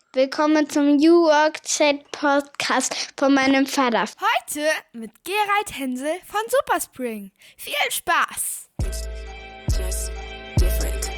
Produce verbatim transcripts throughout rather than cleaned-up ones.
Willkommen zum New Work Chat Podcast von meinem Vater. Heute mit Gerald Hensel von Superspring. Viel Spaß! Just different.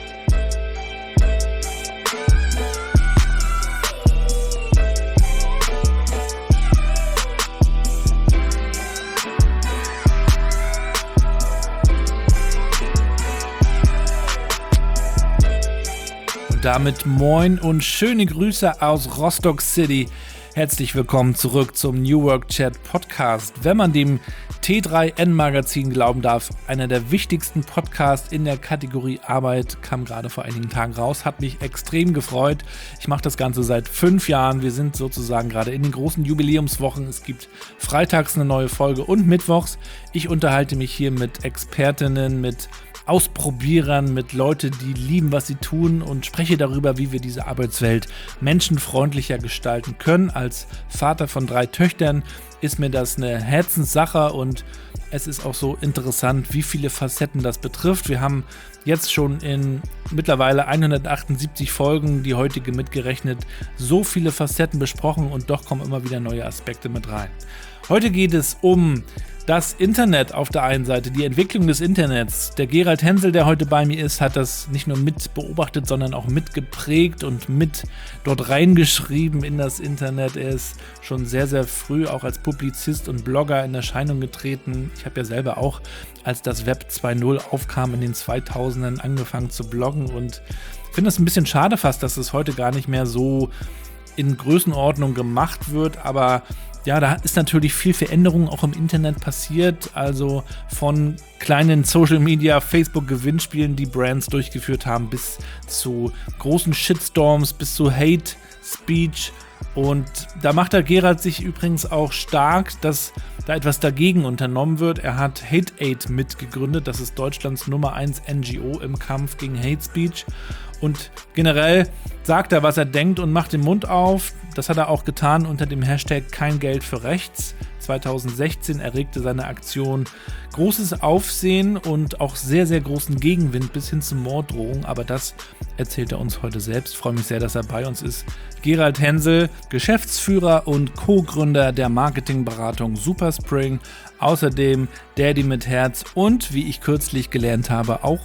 Damit moin und schöne Grüße aus Rostock City. Herzlich willkommen zurück zum New Work Chat Podcast. Wenn man dem T drei N Magazin glauben darf, einer der wichtigsten Podcasts in der Kategorie Arbeit, kam gerade vor einigen Tagen raus, hat mich extrem gefreut. Ich mache das Ganze seit fünf Jahren. Wir sind sozusagen gerade in den großen Jubiläumswochen. Es gibt freitags eine neue Folge und mittwochs. Ich unterhalte mich hier mit Expertinnen, mit Ausprobierern, mit Leuten, die lieben, was sie tun, und spreche darüber, wie wir diese Arbeitswelt menschenfreundlicher gestalten können. Als Vater von drei Töchtern ist mir das eine Herzenssache und es ist auch so interessant, wie viele Facetten das betrifft. Wir haben jetzt schon in mittlerweile hundertachtundsiebzig Folgen, die heutige mitgerechnet, so viele Facetten besprochen und doch kommen immer wieder neue Aspekte mit rein. Heute geht es um das Internet auf der einen Seite, die Entwicklung des Internets. Der Gerald Hensel, der heute bei mir ist, hat das nicht nur mit beobachtet, sondern auch mitgeprägt und mit dort reingeschrieben in das Internet. Er ist schon sehr, sehr früh auch als Publizist und Blogger in Erscheinung getreten. Ich habe ja selber auch, als das Web zwei Punkt null aufkam, in den zweitausendern angefangen zu bloggen und finde es ein bisschen schade fast, dass es heute gar nicht mehr so in Größenordnung gemacht wird, aber ja, da ist natürlich viel Veränderung auch im Internet passiert, also von kleinen Social-Media, Facebook-Gewinnspielen, die Brands durchgeführt haben, bis zu großen Shitstorms, bis zu Hate-Speech. Und da macht der Gerald sich übrigens auch stark, dass da etwas dagegen unternommen wird. Er hat Hate Aid mitgegründet, das ist Deutschlands Nummer eins N G O im Kampf gegen Hate Speech. Und generell sagt er, was er denkt und macht den Mund auf. Das hat er auch getan unter dem Hashtag Kein Geld für Rechts. zweitausendsechzehn erregte seine Aktion großes Aufsehen und auch sehr, sehr großen Gegenwind bis hin zu Morddrohungen. Aber das erzählt er uns heute selbst. Ich freue mich sehr, dass er bei uns ist. Gerald Hensel, Geschäftsführer und Co-Gründer der Marketingberatung Superspring. Außerdem Daddy mit Herz und, wie ich kürzlich gelernt habe, auch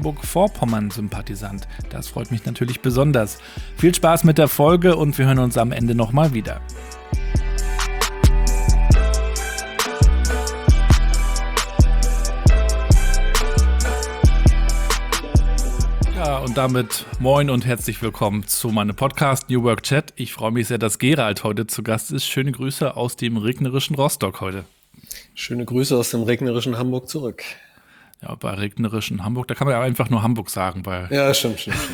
Mecklenburg-Vorpommern-Sympathisant. Das freut mich natürlich besonders. Viel Spaß mit der Folge und wir hören uns am Ende nochmal wieder. Ja, und damit moin und herzlich willkommen zu meinem Podcast New Work Chat. Ich freue mich sehr, dass Gerald heute zu Gast ist. Schöne Grüße aus dem regnerischen Rostock heute. Schöne Grüße aus dem regnerischen Hamburg zurück. Ja, bei regnerischen Hamburg, da kann man ja einfach nur Hamburg sagen. Weil ja, stimmt, stimmt, stimmt.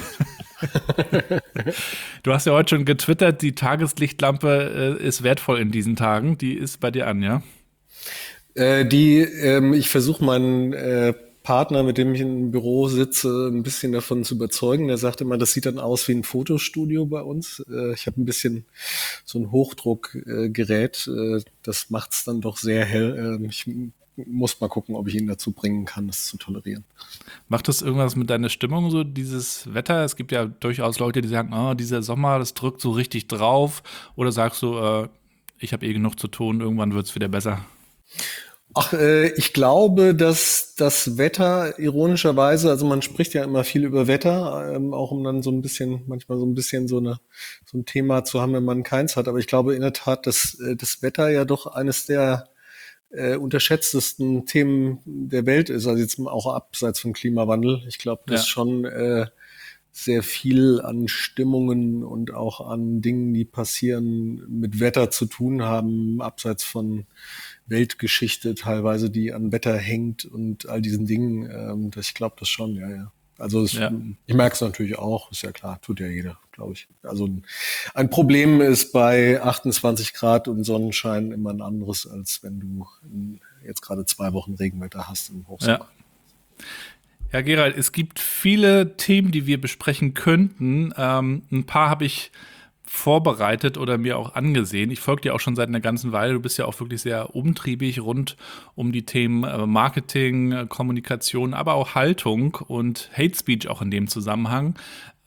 Du hast ja heute schon getwittert, die Tageslichtlampe äh, ist wertvoll in diesen Tagen. Die ist bei dir an, ja? Äh, die, ähm, ich versuche meinen äh, Partner, mit dem ich im Büro sitze, ein bisschen davon zu überzeugen. Der sagt immer, das sieht dann aus wie ein Fotostudio bei uns. Äh, ich habe ein bisschen so ein Hochdruckgerät. Äh, das macht es dann doch sehr hell. Äh, ich muss mal gucken, ob ich ihn dazu bringen kann, das zu tolerieren. Macht das irgendwas mit deiner Stimmung, so dieses Wetter? Es gibt ja durchaus Leute, die sagen, oh, dieser Sommer, das drückt so richtig drauf. Oder sagst du, äh, ich habe eh genug zu tun, irgendwann wird es wieder besser? Ach, äh, ich glaube, dass das Wetter ironischerweise, also man spricht ja immer viel über Wetter, ähm, auch um dann so ein bisschen, manchmal so ein bisschen so eine so ein Thema zu haben, wenn man keins hat. Aber ich glaube in der Tat, dass äh, das Wetter ja doch eines der äh, unterschätztesten Themen der Welt ist, also jetzt auch abseits vom Klimawandel. Ich glaube, dass ja. schon äh, sehr viel an Stimmungen und auch an Dingen, die passieren, mit Wetter zu tun haben, abseits von Weltgeschichte teilweise, die an Wetter hängt und all diesen Dingen. Ähm, das, ich glaube das schon, ja, ja. Also es, ja. Ich merke es natürlich auch, ist ja klar, tut ja jeder, glaube ich. Also ein, ein Problem ist bei achtundzwanzig Grad und Sonnenschein immer ein anderes, als wenn du in, jetzt gerade zwei Wochen Regenwetter hast im Hochsommer. Ja. Ja, Gerald, es gibt viele Themen, die wir besprechen könnten. Ähm, ein paar habe ich vorbereitet oder mir auch angesehen. Ich folge dir auch schon seit einer ganzen Weile. Du bist ja auch wirklich sehr umtriebig rund um die Themen Marketing, Kommunikation, aber auch Haltung und Hate Speech auch in dem Zusammenhang.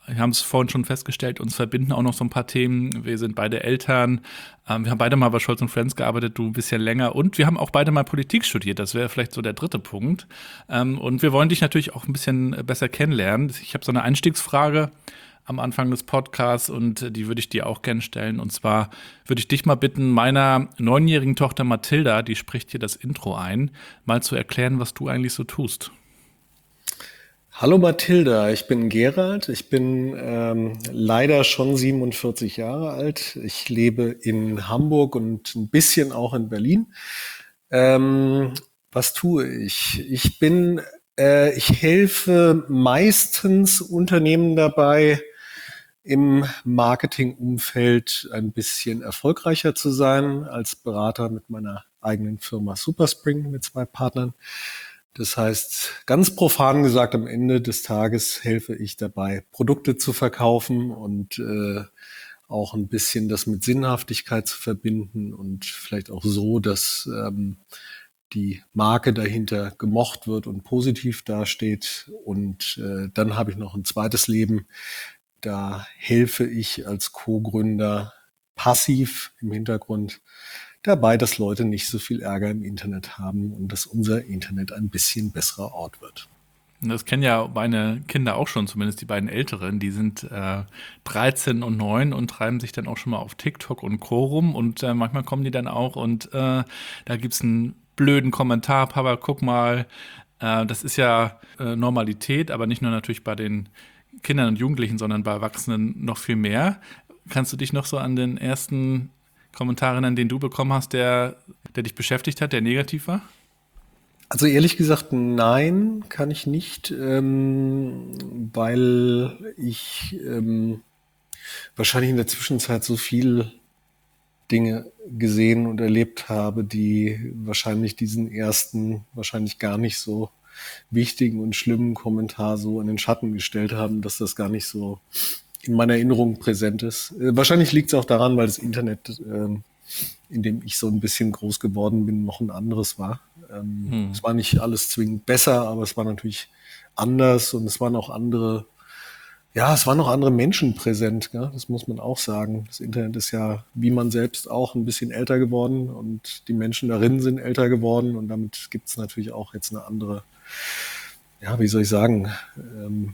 Wir haben es vorhin schon festgestellt, uns verbinden auch noch so ein paar Themen. Wir sind beide Eltern, ähm, wir haben beide mal bei Scholz und Friends gearbeitet, du ein bisschen länger und wir haben auch beide mal Politik studiert. Das wäre vielleicht so der dritte Punkt. Ähm, und wir wollen dich natürlich auch ein bisschen besser kennenlernen. Ich habe so eine Einstiegsfrage am Anfang des Podcasts und die würde ich dir auch gerne stellen. Und zwar würde ich dich mal bitten, meiner neunjährigen Tochter Mathilda, die spricht hier das Intro ein, mal zu erklären, was du eigentlich so tust. Hallo Mathilda, ich bin Gerald, ich bin ähm, leider schon siebenundvierzig Jahre alt. Ich lebe in Hamburg und ein bisschen auch in Berlin. Ähm, was tue ich? Ich bin, äh, ich helfe meistens Unternehmen dabei, im Marketingumfeld ein bisschen erfolgreicher zu sein, als Berater mit meiner eigenen Firma Superspring mit zwei Partnern. Das heißt, ganz profan gesagt, am Ende des Tages helfe ich dabei, Produkte zu verkaufen und äh, auch ein bisschen das mit Sinnhaftigkeit zu verbinden und vielleicht auch so, dass ähm, die Marke dahinter gemocht wird und positiv dasteht. Und äh, dann habe ich noch ein zweites Leben. Da helfe ich als Co-Gründer passiv im Hintergrund dabei, dass Leute nicht so viel Ärger im Internet haben und dass unser Internet ein bisschen besserer Ort wird. Das kennen ja meine Kinder auch schon, zumindest die beiden Älteren. Die sind äh, dreizehn und neun und treiben sich dann auch schon mal auf TikTok und Co. rum. Und äh, manchmal kommen die dann auch und äh, da gibt's einen blöden Kommentar, Papa, guck mal. Äh, das ist ja äh, Normalität, aber nicht nur natürlich bei den Kindern und Jugendlichen, sondern bei Erwachsenen noch viel mehr. Kannst du dich noch so an den ersten Kommentar erinnern, den du bekommen hast, der, der dich beschäftigt hat, der negativ war? Also ehrlich gesagt, nein, kann ich nicht, ähm, weil ich ähm, wahrscheinlich in der Zwischenzeit so viel Dinge gesehen und erlebt habe, die wahrscheinlich diesen ersten, wahrscheinlich gar nicht so wichtigen und schlimmen Kommentar so in den Schatten gestellt haben, dass das gar nicht so in meiner Erinnerung präsent ist. Äh, wahrscheinlich liegt es auch daran, weil das Internet, ähm, in dem ich so ein bisschen groß geworden bin, noch ein anderes war. Ähm, hm. Es war nicht alles zwingend besser, aber es war natürlich anders und es waren auch andere, ja, es waren noch andere Menschen präsent, gell? Das muss man auch sagen. Das Internet ist ja, wie man selbst auch, ein bisschen älter geworden und die Menschen darin sind älter geworden und damit gibt es natürlich auch jetzt eine andere, ja, wie soll ich sagen, ähm,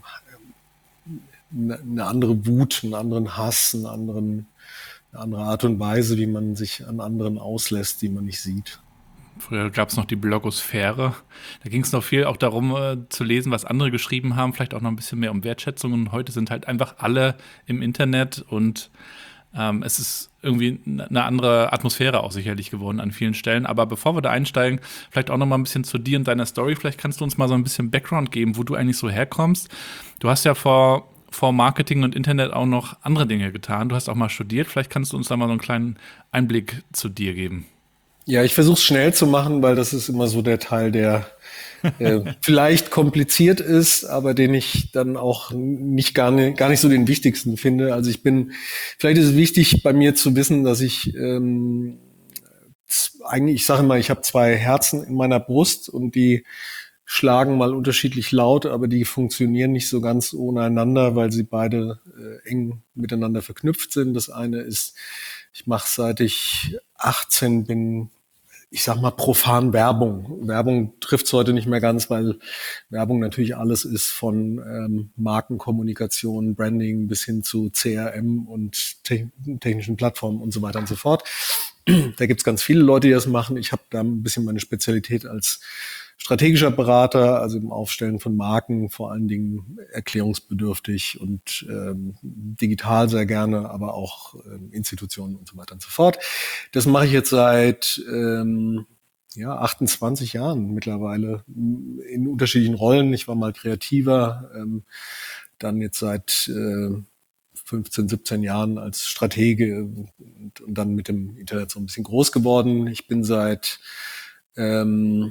eine andere Wut, einen anderen Hass, einen anderen, eine andere Art und Weise, wie man sich an anderen auslässt, die man nicht sieht. Früher gab es noch die Blogosphäre. Da ging es noch viel auch darum, äh, zu lesen, was andere geschrieben haben, vielleicht auch noch ein bisschen mehr um Wertschätzung. Und heute sind halt einfach alle im Internet und ähm, es ist irgendwie eine andere Atmosphäre auch sicherlich geworden an vielen Stellen. Aber bevor wir da einsteigen, vielleicht auch noch mal ein bisschen zu dir und deiner Story. Vielleicht kannst du uns mal so ein bisschen Background geben, wo du eigentlich so herkommst. Du hast ja vor vor Marketing und Internet auch noch andere Dinge getan. Du hast auch mal studiert. Vielleicht kannst du uns da mal so einen kleinen Einblick zu dir geben. Ja, ich versuche es schnell zu machen, weil das ist immer so der Teil, der äh, vielleicht kompliziert ist, aber den ich dann auch nicht gar, nicht gar nicht so den wichtigsten finde. Also ich bin, vielleicht ist es wichtig bei mir zu wissen, dass ich ähm, eigentlich, ich sage mal, ich habe zwei Herzen in meiner Brust und die schlagen mal unterschiedlich laut, aber die funktionieren nicht so ganz ohne einander, weil sie beide äh, eng miteinander verknüpft sind. Das eine ist, ich mache seit ich achtzehn bin, ich sag mal profan Werbung. Werbung trifft's heute nicht mehr ganz, weil Werbung natürlich alles ist von ähm, Markenkommunikation, Branding bis hin zu C R M und te- technischen Plattformen und so weiter und so fort. Da gibt's ganz viele Leute, die das machen. Ich habe da ein bisschen meine Spezialität als strategischer Berater, also im Aufstellen von Marken, vor allen Dingen erklärungsbedürftig und ähm, digital sehr gerne, aber auch ähm, Institutionen und so weiter und so fort. Das mache ich jetzt seit ähm, ja, achtundzwanzig Jahren mittlerweile in unterschiedlichen Rollen. Ich war mal kreativer, ähm, dann jetzt seit äh, fünfzehn, siebzehn Jahren als Stratege und, und dann mit dem Internet so ein bisschen groß geworden. Ich bin seit ähm,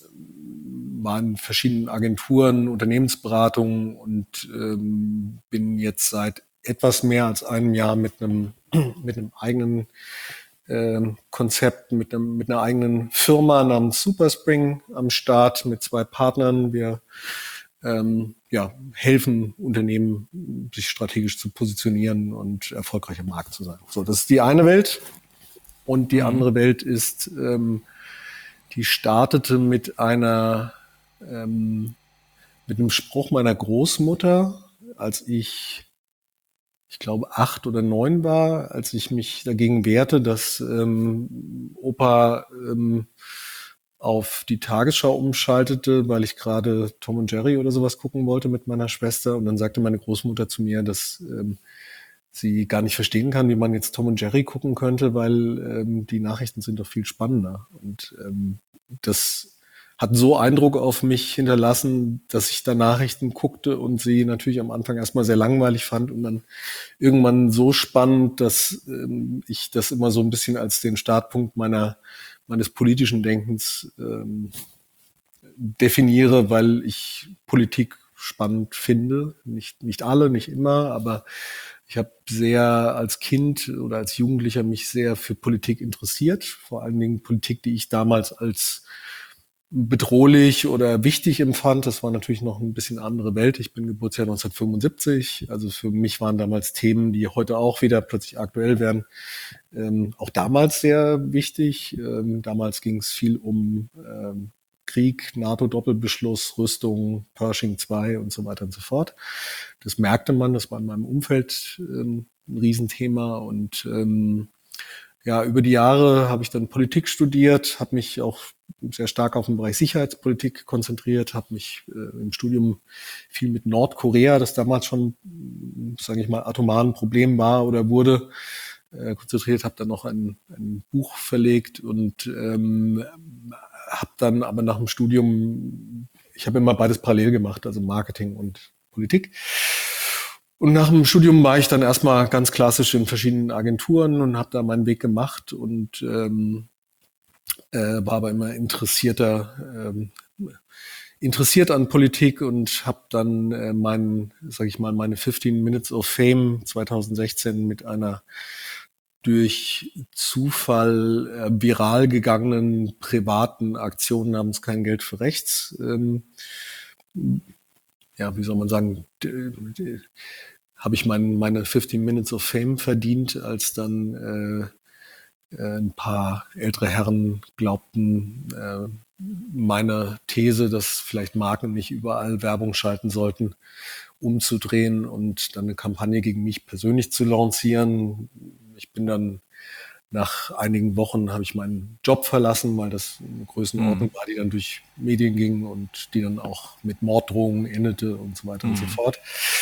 war in verschiedenen Agenturen, Unternehmensberatungen und ähm, bin jetzt seit etwas mehr als einem Jahr mit einem mit einem eigenen ähm, Konzept, mit einem mit einer eigenen Firma namens Superspring am Start mit zwei Partnern. Wir ähm, ja, helfen Unternehmen, sich strategisch zu positionieren und erfolgreich am Markt zu sein. So, das ist die eine Welt. Und die mhm. andere Welt ist, ähm, die startete mit einer, ähm, mit einem Spruch meiner Großmutter, als ich, ich glaube, acht oder neun war, als ich mich dagegen wehrte, dass ähm, Opa ähm, auf die Tagesschau umschaltete, weil ich gerade Tom und Jerry oder sowas gucken wollte mit meiner Schwester. Und dann sagte meine Großmutter zu mir, dass ähm, sie gar nicht verstehen kann, wie man jetzt Tom und Jerry gucken könnte, weil ähm, die Nachrichten sind doch viel spannender. Und ähm, das hat so Eindruck auf mich hinterlassen, dass ich da Nachrichten guckte und sie natürlich am Anfang erstmal sehr langweilig fand und dann irgendwann so spannend, dass ähm, ich das immer so ein bisschen als den Startpunkt meiner meines politischen Denkens ähm, definiere, weil ich Politik spannend finde. Nicht, nicht alle, nicht immer, aber ich habe sehr als Kind oder als Jugendlicher mich sehr für Politik interessiert. Vor allen Dingen Politik, die ich damals als bedrohlich oder wichtig empfand. Das war natürlich noch ein bisschen andere Welt. Ich bin Geburtsjahr neunzehnhundertfünfundsiebzig. Also für mich waren damals Themen, die heute auch wieder plötzlich aktuell werden, ähm, auch damals sehr wichtig. Ähm, damals ging es viel um ähm, Krieg, NATO-Doppelbeschluss, Rüstung, Pershing zwei und so weiter und so fort. Das merkte man, das war in meinem Umfeld ähm, ein Riesenthema. Und ähm, ja, über die Jahre habe ich dann Politik studiert, habe mich auch sehr stark auf den Bereich Sicherheitspolitik konzentriert, habe mich äh, im Studium viel mit Nordkorea, das damals schon, sage ich mal, atomar ein Problem war oder wurde, äh, konzentriert, habe dann noch ein, ein Buch verlegt und ähm, habe dann aber nach dem Studium, ich habe immer beides parallel gemacht, also Marketing und Politik. Und nach dem Studium war ich dann erstmal ganz klassisch in verschiedenen Agenturen und habe da meinen Weg gemacht und ähm, äh, war aber immer interessierter, ähm, interessiert an Politik und habe dann äh, meinen, sage ich mal, meine fifteen Minutes of Fame zwanzig sechzehn mit einer durch Zufall äh, viral gegangenen privaten Aktion namens Kein Geld für Rechts, ähm, ja, wie soll man sagen, d- d- habe ich mein, meine fifteen Minutes of Fame verdient, als dann äh, äh, ein paar ältere Herren glaubten, äh, meine These, dass vielleicht Marken nicht überall Werbung schalten sollten, umzudrehen und dann eine Kampagne gegen mich persönlich zu lancieren. Ich bin dann nach einigen Wochen habe ich meinen Job verlassen, weil das eine Größenordnung mhm. war, die dann durch Medien ging und die dann auch mit Morddrohungen endete und so weiter mhm. und so fort.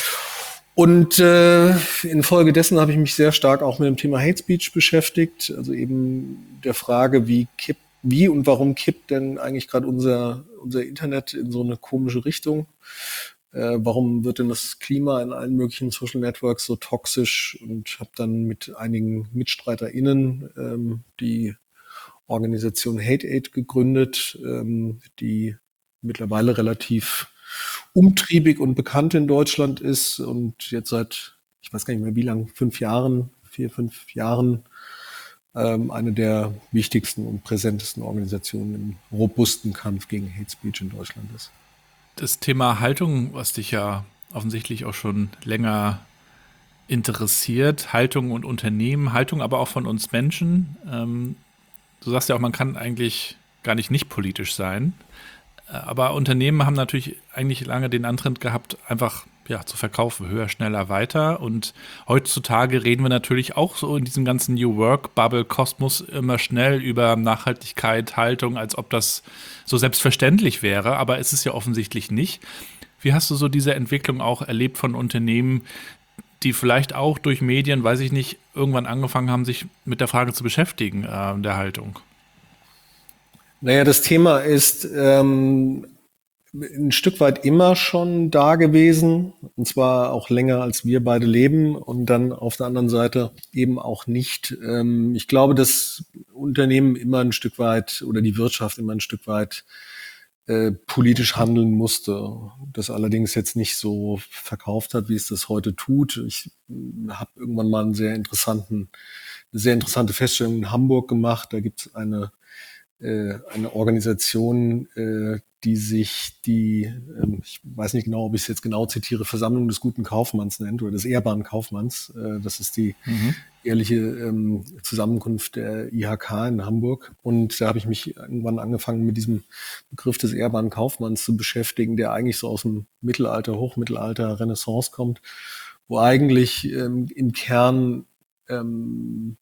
Und äh, infolgedessen habe ich mich sehr stark auch mit dem Thema Hate Speech beschäftigt, also eben der Frage, wie kippt, wie und warum kippt denn eigentlich gerade unser unser Internet in so eine komische Richtung? Äh, warum wird denn das Klima in allen möglichen Social Networks so toxisch? Und habe dann mit einigen MitstreiterInnen ähm, die Organisation Hate Aid gegründet, ähm, die mittlerweile relativ umtriebig und bekannt in Deutschland ist und jetzt seit, ich weiß gar nicht mehr wie lang, fünf Jahren, vier, fünf Jahren ähm, eine der wichtigsten und präsentesten Organisationen im robusten Kampf gegen Hate Speech in Deutschland ist. Das Thema Haltung, was dich ja offensichtlich auch schon länger interessiert, Haltung und Unternehmen, Haltung aber auch von uns Menschen. Ähm, du sagst ja auch, man kann eigentlich gar nicht nicht politisch sein. Aber Unternehmen haben natürlich eigentlich lange den Antritt gehabt, einfach ja, zu verkaufen, höher, schneller, weiter. Und heutzutage reden wir natürlich auch so in diesem ganzen New Work-Bubble-Kosmos immer schnell über Nachhaltigkeit, Haltung, als ob das so selbstverständlich wäre. Aber es ist ja offensichtlich nicht. Wie hast du so diese Entwicklung auch erlebt von Unternehmen, die vielleicht auch durch Medien, weiß ich nicht, irgendwann angefangen haben, sich mit der Frage zu beschäftigen, äh, der Haltung? Naja, das Thema ist ähm, ein Stück weit immer schon da gewesen, und zwar auch länger, als wir beide leben, und dann auf der anderen Seite eben auch nicht. Ähm, ich glaube, dass Unternehmen immer ein Stück weit oder die Wirtschaft immer ein Stück weit äh, politisch handeln musste. Das allerdings jetzt nicht so verkauft hat, wie es das heute tut. Ich äh, habe irgendwann mal einen sehr interessanten, eine sehr interessante Feststellung in Hamburg gemacht. Da gibt es eine äh, eine Organisation, äh, die sich die, äh, ich weiß nicht genau, ob ich es jetzt genau zitiere, Versammlung des guten Kaufmanns nennt oder des ehrbaren Kaufmanns. Äh, das ist die mhm. jährliche ähm, Zusammenkunft der I H K in Hamburg. Und da habe ich mich irgendwann angefangen, mit diesem Begriff des ehrbaren Kaufmanns zu beschäftigen, der eigentlich so aus dem Mittelalter, Hochmittelalter, Renaissance kommt, wo eigentlich ähm, im Kern ähm,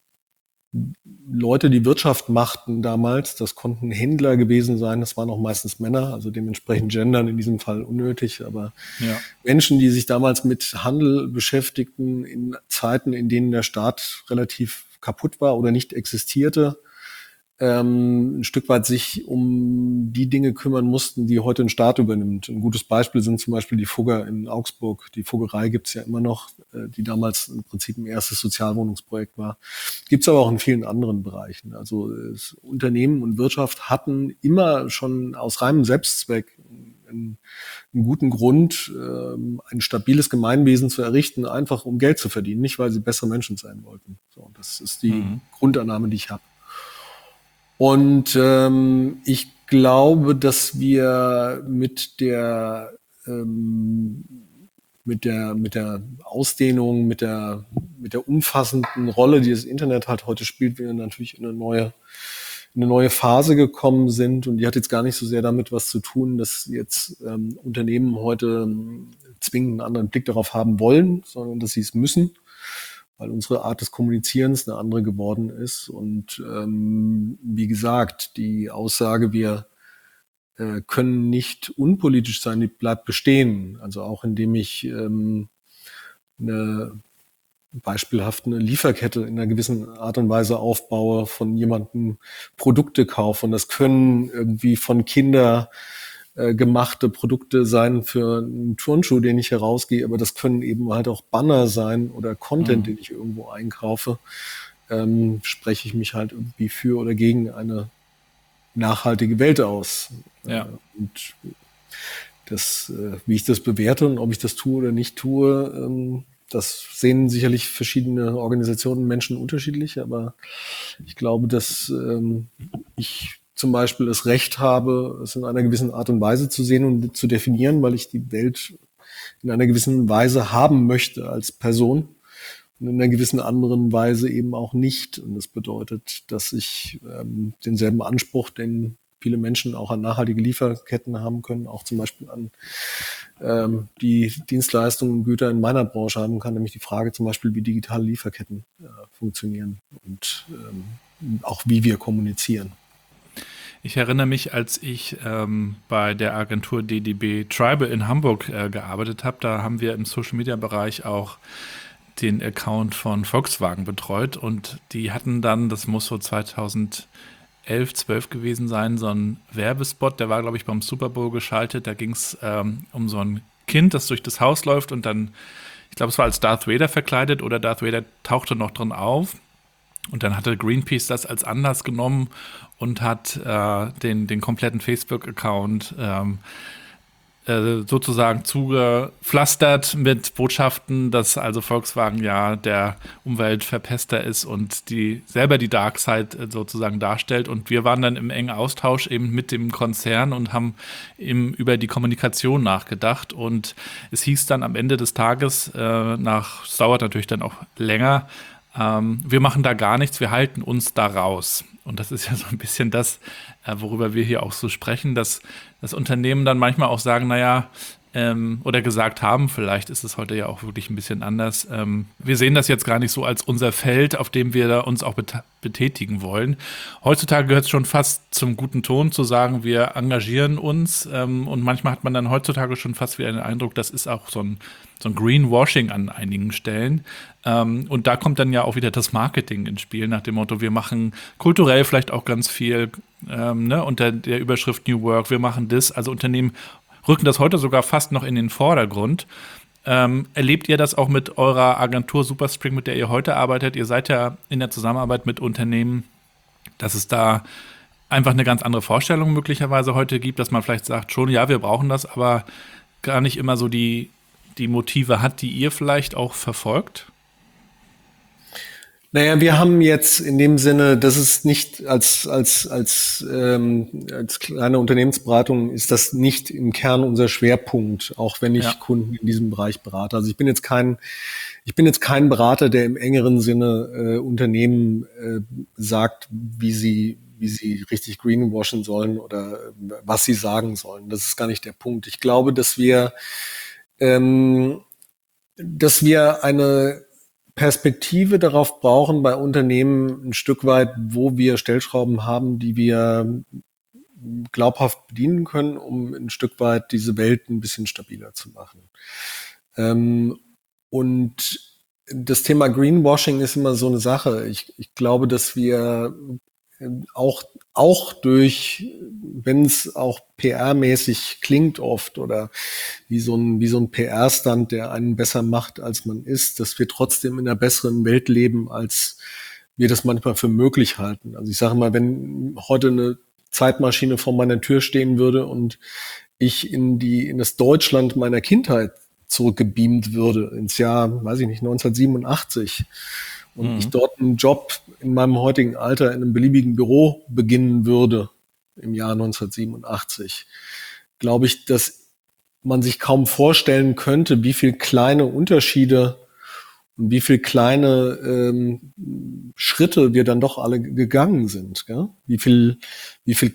Leute, die Wirtschaft machten damals, das konnten Händler gewesen sein, das waren auch meistens Männer, also dementsprechend gendern in diesem Fall unnötig, aber ja. Menschen, die sich damals mit Handel beschäftigten, in Zeiten, in denen der Staat relativ kaputt war oder nicht existierte, ähm, ein Stück weit sich um die Dinge kümmern mussten, die heute ein Staat übernimmt. Ein gutes Beispiel sind zum Beispiel die Fugger in Augsburg. Die Fuggerei gibt's ja immer noch, äh, die damals im Prinzip ein erstes Sozialwohnungsprojekt war. Gibt's aber auch in vielen anderen Bereichen. Also das Unternehmen und Wirtschaft hatten immer schon aus reinem Selbstzweck einen, einen guten Grund, äh, ein stabiles Gemeinwesen zu errichten, einfach um Geld zu verdienen, nicht weil sie bessere Menschen sein wollten. So, das ist die mhm. Grundannahme, die ich habe. Und ähm, ich glaube, dass wir mit der ähm, mit der mit der Ausdehnung, mit der mit der umfassenden Rolle, die das Internet halt heute spielt, wir natürlich in eine neue in eine neue Phase gekommen sind. Und die hat jetzt gar nicht so sehr damit was zu tun, dass jetzt ähm, Unternehmen heute ähm, zwingend einen anderen Blick darauf haben wollen, sondern dass sie es müssen, weil unsere Art des Kommunizierens eine andere geworden ist. Und ähm, wie gesagt, die Aussage, wir äh, können nicht unpolitisch sein, die bleibt bestehen. Also auch indem ich ähm, eine beispielhaft eine Lieferkette in einer gewissen Art und Weise aufbaue, von jemandem Produkte kaufe. Und das können irgendwie von Kinder gemachte Produkte sein für einen Turnschuh, den ich herausgehe, aber das können eben halt auch Banner sein oder Content, mhm. den ich irgendwo einkaufe. Ähm, spreche ich mich halt irgendwie für oder gegen eine nachhaltige Welt aus. Ja. Äh, und das, äh, wie ich das bewerte und ob ich das tue oder nicht tue, ähm, das sehen sicherlich verschiedene Organisationen, Menschen unterschiedlich, aber ich glaube, dass ähm, ich zum Beispiel das Recht habe, es in einer gewissen Art und Weise zu sehen und zu definieren, weil ich die Welt in einer gewissen Weise haben möchte als Person und in einer gewissen anderen Weise eben auch nicht. Und das bedeutet, dass ich ähm, denselben Anspruch, den viele Menschen auch an nachhaltige Lieferketten haben können, auch zum Beispiel an ähm, die Dienstleistungen und Güter in meiner Branche haben kann, nämlich die Frage zum Beispiel, wie digitale Lieferketten äh, funktionieren und ähm, auch wie wir kommunizieren. Ich erinnere mich, als ich ähm, bei der Agentur D D B Tribal in Hamburg äh, gearbeitet habe, da haben wir im Social-Media-Bereich auch den Account von Volkswagen betreut und die hatten dann, das muss so zweitausendelf, zwölf gewesen sein, so ein Werbespot, der war, glaube ich, beim Super Bowl geschaltet, da ging es ähm, um so ein Kind, das durch das Haus läuft und dann, ich glaube, es war als Darth Vader verkleidet oder Darth Vader tauchte noch drin auf. Und dann hatte Greenpeace das als Anlass genommen und hat äh, den, den kompletten Facebook-Account ähm, äh, sozusagen zugepflastert mit Botschaften, dass also Volkswagen ja der Umweltverpester ist und die selber die Darkside äh, sozusagen darstellt. Und wir waren dann im engen Austausch eben mit dem Konzern und haben eben über die Kommunikation nachgedacht. Und es hieß dann am Ende des Tages, äh, nach, es dauert natürlich dann auch länger, Ähm, wir machen da gar nichts, wir halten uns da raus. Und das ist ja so ein bisschen das, äh, worüber wir hier auch so sprechen, dass das Unternehmen dann manchmal auch sagen, naja, ähm, oder gesagt haben, vielleicht ist es heute ja auch wirklich ein bisschen anders. Ähm, wir sehen das jetzt gar nicht so als unser Feld, auf dem wir uns auch bet- betätigen wollen. Heutzutage gehört es schon fast zum guten Ton zu sagen, wir engagieren uns. Ähm, und manchmal hat man dann heutzutage schon fast wieder den Eindruck, das ist auch so ein so ein Greenwashing an einigen Stellen. Ähm, und da kommt dann ja auch wieder das Marketing ins Spiel, nach dem Motto, wir machen kulturell vielleicht auch ganz viel ähm, ne, unter der Überschrift New Work, wir machen das. Also Unternehmen rücken das heute sogar fast noch in den Vordergrund. Ähm, erlebt ihr das auch mit eurer Agentur Superspring, mit der ihr heute arbeitet? Ihr seid ja in der Zusammenarbeit mit Unternehmen, dass es da einfach eine ganz andere Vorstellung möglicherweise heute gibt, dass man vielleicht sagt, schon, ja, wir brauchen das, aber gar nicht immer so die die Motive hat, die ihr vielleicht auch verfolgt? Naja, wir haben jetzt in dem Sinne, das ist nicht als als als ähm, als kleine Unternehmensberatung ist das nicht im Kern unser Schwerpunkt, auch wenn ich Ja. Kunden in diesem Bereich berate. Also ich bin jetzt kein ich bin jetzt kein Berater, der im engeren Sinne äh, Unternehmen äh, sagt, wie sie wie sie richtig greenwashen sollen oder äh, was sie sagen sollen. Das ist gar nicht der Punkt. Ich glaube, dass wir ähm, dass wir eine Perspektive darauf brauchen bei Unternehmen ein Stück weit, wo wir Stellschrauben haben, die wir glaubhaft bedienen können, um ein Stück weit diese Welt ein bisschen stabiler zu machen. Ähm, und das Thema Greenwashing ist immer so eine Sache. Ich, ich glaube, dass wir auch, auch durch, wenn es auch P R-mäßig klingt oft oder wie so ein, wie so ein P R-Stand, der einen besser macht, als man ist, dass wir trotzdem in einer besseren Welt leben, als wir das manchmal für möglich halten. Also ich sage mal, wenn heute eine Zeitmaschine vor meiner Tür stehen würde und ich in die, in das Deutschland meiner Kindheit zurückgebeamt würde, ins Jahr, weiß ich nicht, neunzehnhundertsiebenundachtzig, und mhm. ich dort einen Job in meinem heutigen Alter in einem beliebigen Büro beginnen würde im Jahr neunzehnhundertsiebenundachtzig, glaube ich, dass man sich kaum vorstellen könnte, wie viel kleine Unterschiede und wie viel kleine ähm, Schritte wir dann doch alle gegangen sind. Gell? Wie viel, wie viel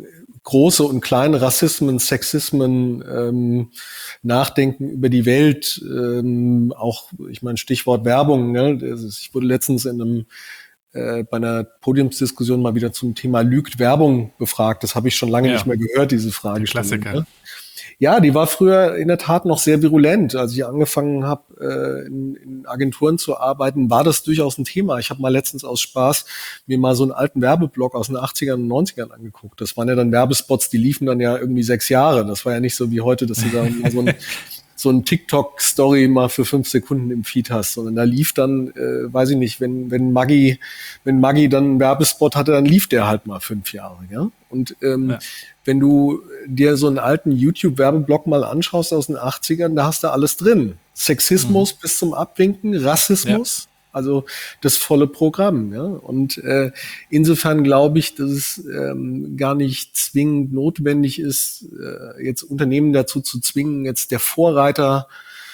große und kleine Rassismen, Sexismen, ähm, Nachdenken über die Welt, ähm, auch, ich meine, Stichwort Werbung. Ne? Ich wurde letztens in einem äh, bei einer Podiumsdiskussion mal wieder zum Thema Lügt Werbung befragt. Das habe ich schon lange ja. nicht mehr gehört, diese Fragestellung. Klassiker. Ne? Ja, die war früher in der Tat noch sehr virulent. Als ich angefangen habe, äh, in, in Agenturen zu arbeiten, war das durchaus ein Thema. Ich habe mal letztens aus Spaß mir mal so einen alten Werbeblock aus den achtzigern und neunzigern angeguckt. Das waren ja dann Werbespots, die liefen dann ja irgendwie sechs Jahre. Das war ja nicht so wie heute, dass du da mal so ein so ein TikTok-Story mal für fünf Sekunden im Feed hast, sondern da lief dann, äh, weiß ich nicht, wenn wenn Maggi, wenn Maggi dann einen Werbespot hatte, dann lief der halt mal fünf Jahre, ja. Und ähm, ja. wenn du dir so einen alten YouTube-Werbeblock mal anschaust aus den achtzigern, da hast du alles drin. Sexismus mhm. bis zum Abwinken, Rassismus, ja. Also das volle Programm, ja. Und äh, insofern glaube ich, dass es ähm, gar nicht zwingend notwendig ist, äh, jetzt Unternehmen dazu zu zwingen, jetzt der Vorreiter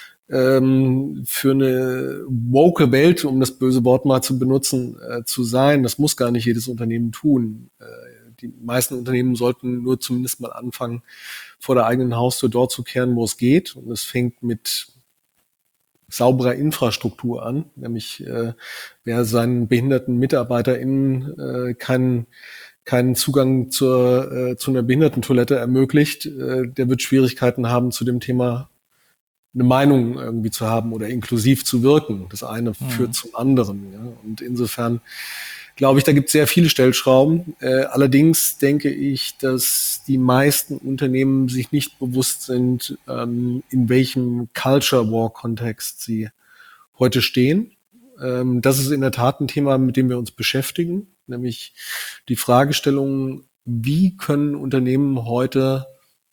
ähm, für eine woke Welt, um das böse Wort mal zu benutzen, äh, zu sein. Das muss gar nicht jedes Unternehmen tun. Äh, die meisten Unternehmen sollten nur zumindest mal anfangen, vor der eigenen Haustür dort zu kehren, wo es geht. Und es fängt mit sauberer Infrastruktur an, nämlich äh, wer seinen behinderten MitarbeiterInnen äh, keinen keinen Zugang zur äh, zu einer Behindertentoilette ermöglicht, äh, der wird Schwierigkeiten haben, zu dem Thema eine Meinung irgendwie zu haben oder inklusiv zu wirken. Das eine mhm. führt zum anderen. Ja? Und insofern glaube ich, da gibt es sehr viele Stellschrauben. Äh, allerdings denke ich, dass die meisten Unternehmen sich nicht bewusst sind, ähm, in welchem Culture War Kontext sie heute stehen. Ähm, das ist in der Tat ein Thema, mit dem wir uns beschäftigen, nämlich die Fragestellung, wie können Unternehmen heute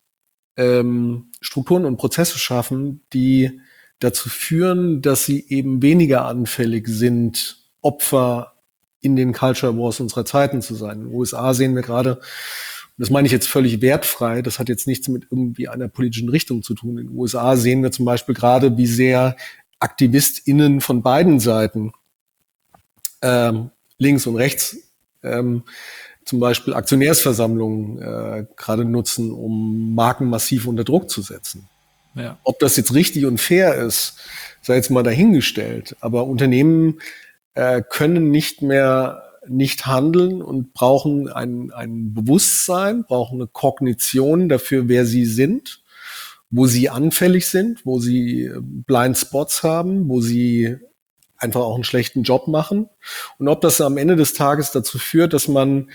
ähm, Strukturen und Prozesse schaffen, die dazu führen, dass sie eben weniger anfällig sind, Opfer in den Culture Wars unserer Zeiten zu sein. In den U S A sehen wir gerade, das meine ich jetzt völlig wertfrei, das hat jetzt nichts mit irgendwie einer politischen Richtung zu tun. In den U S A sehen wir zum Beispiel gerade, wie sehr AktivistInnen von beiden Seiten, ähm, links und rechts, ähm, zum Beispiel Aktionärsversammlungen äh, gerade nutzen, um Marken massiv unter Druck zu setzen. Ja. Ob das jetzt richtig und fair ist, sei jetzt mal dahingestellt. Aber Unternehmen äh, können nicht mehr nicht handeln und brauchen ein, ein Bewusstsein, brauchen eine Kognition dafür, wer sie sind, wo sie anfällig sind, wo sie Blind Spots haben, wo sie einfach auch einen schlechten Job machen. Und ob das am Ende des Tages dazu führt, dass man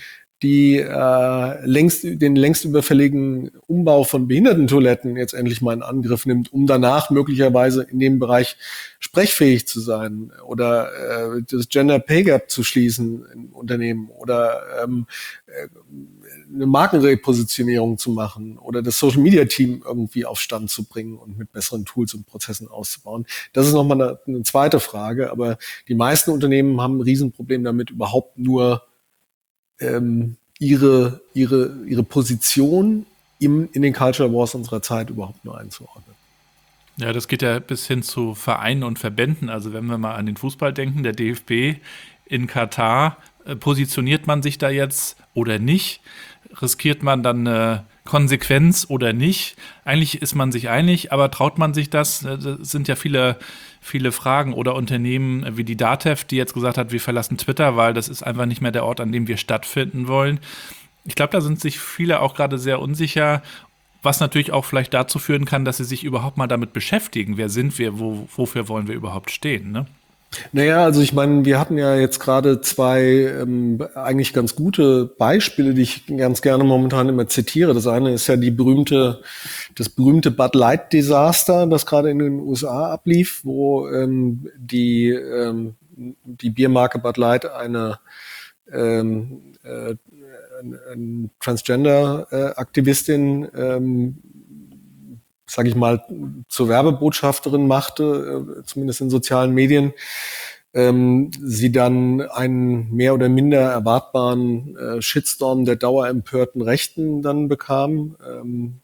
die äh, längst den längst überfälligen Umbau von Behindertentoiletten jetzt endlich mal in Angriff nimmt, um danach möglicherweise in dem Bereich sprechfähig zu sein oder äh, das Gender Pay Gap zu schließen im Unternehmen oder ähm, eine Markenrepositionierung zu machen oder das Social Media Team irgendwie auf Stand zu bringen und mit besseren Tools und Prozessen auszubauen. Das ist nochmal eine, eine zweite Frage, aber die meisten Unternehmen haben ein Riesenproblem damit, überhaupt nur ähm, ihre, ihre, ihre Position im, in den Culture Wars unserer Zeit überhaupt nur einzuordnen. Ja, das geht ja bis hin zu Vereinen und Verbänden. Also wenn wir mal an den Fußball denken, der D F B in Katar, äh, positioniert man sich da jetzt oder nicht? Riskiert man dann eine Konsequenz oder nicht? Eigentlich ist man sich einig, aber traut man sich das? Das sind ja viele, viele Fragen. Oder Unternehmen wie die DATEV, die jetzt gesagt hat, wir verlassen Twitter, weil das ist einfach nicht mehr der Ort, an dem wir stattfinden wollen. Ich glaube, da sind sich viele auch gerade sehr unsicher, was natürlich auch vielleicht dazu führen kann, dass sie sich überhaupt mal damit beschäftigen. Wer sind wir? Wo, wofür wollen wir überhaupt stehen, ne? Naja, also ich meine, wir hatten ja jetzt gerade zwei ähm, eigentlich ganz gute Beispiele, die ich ganz gerne momentan immer zitiere. Das eine ist ja die berühmte, das berühmte Bud Light Desaster, das gerade in den U S A ablief, wo ähm, die ähm, die Biermarke Bud Light eine ähm, äh, eine Transgender-Aktivistin, ähm, sage ich mal, zur Werbebotschafterin machte, äh, zumindest in sozialen Medien, ähm, sie dann einen mehr oder minder erwartbaren äh, Shitstorm der dauerempörten Rechten dann bekam. Ähm,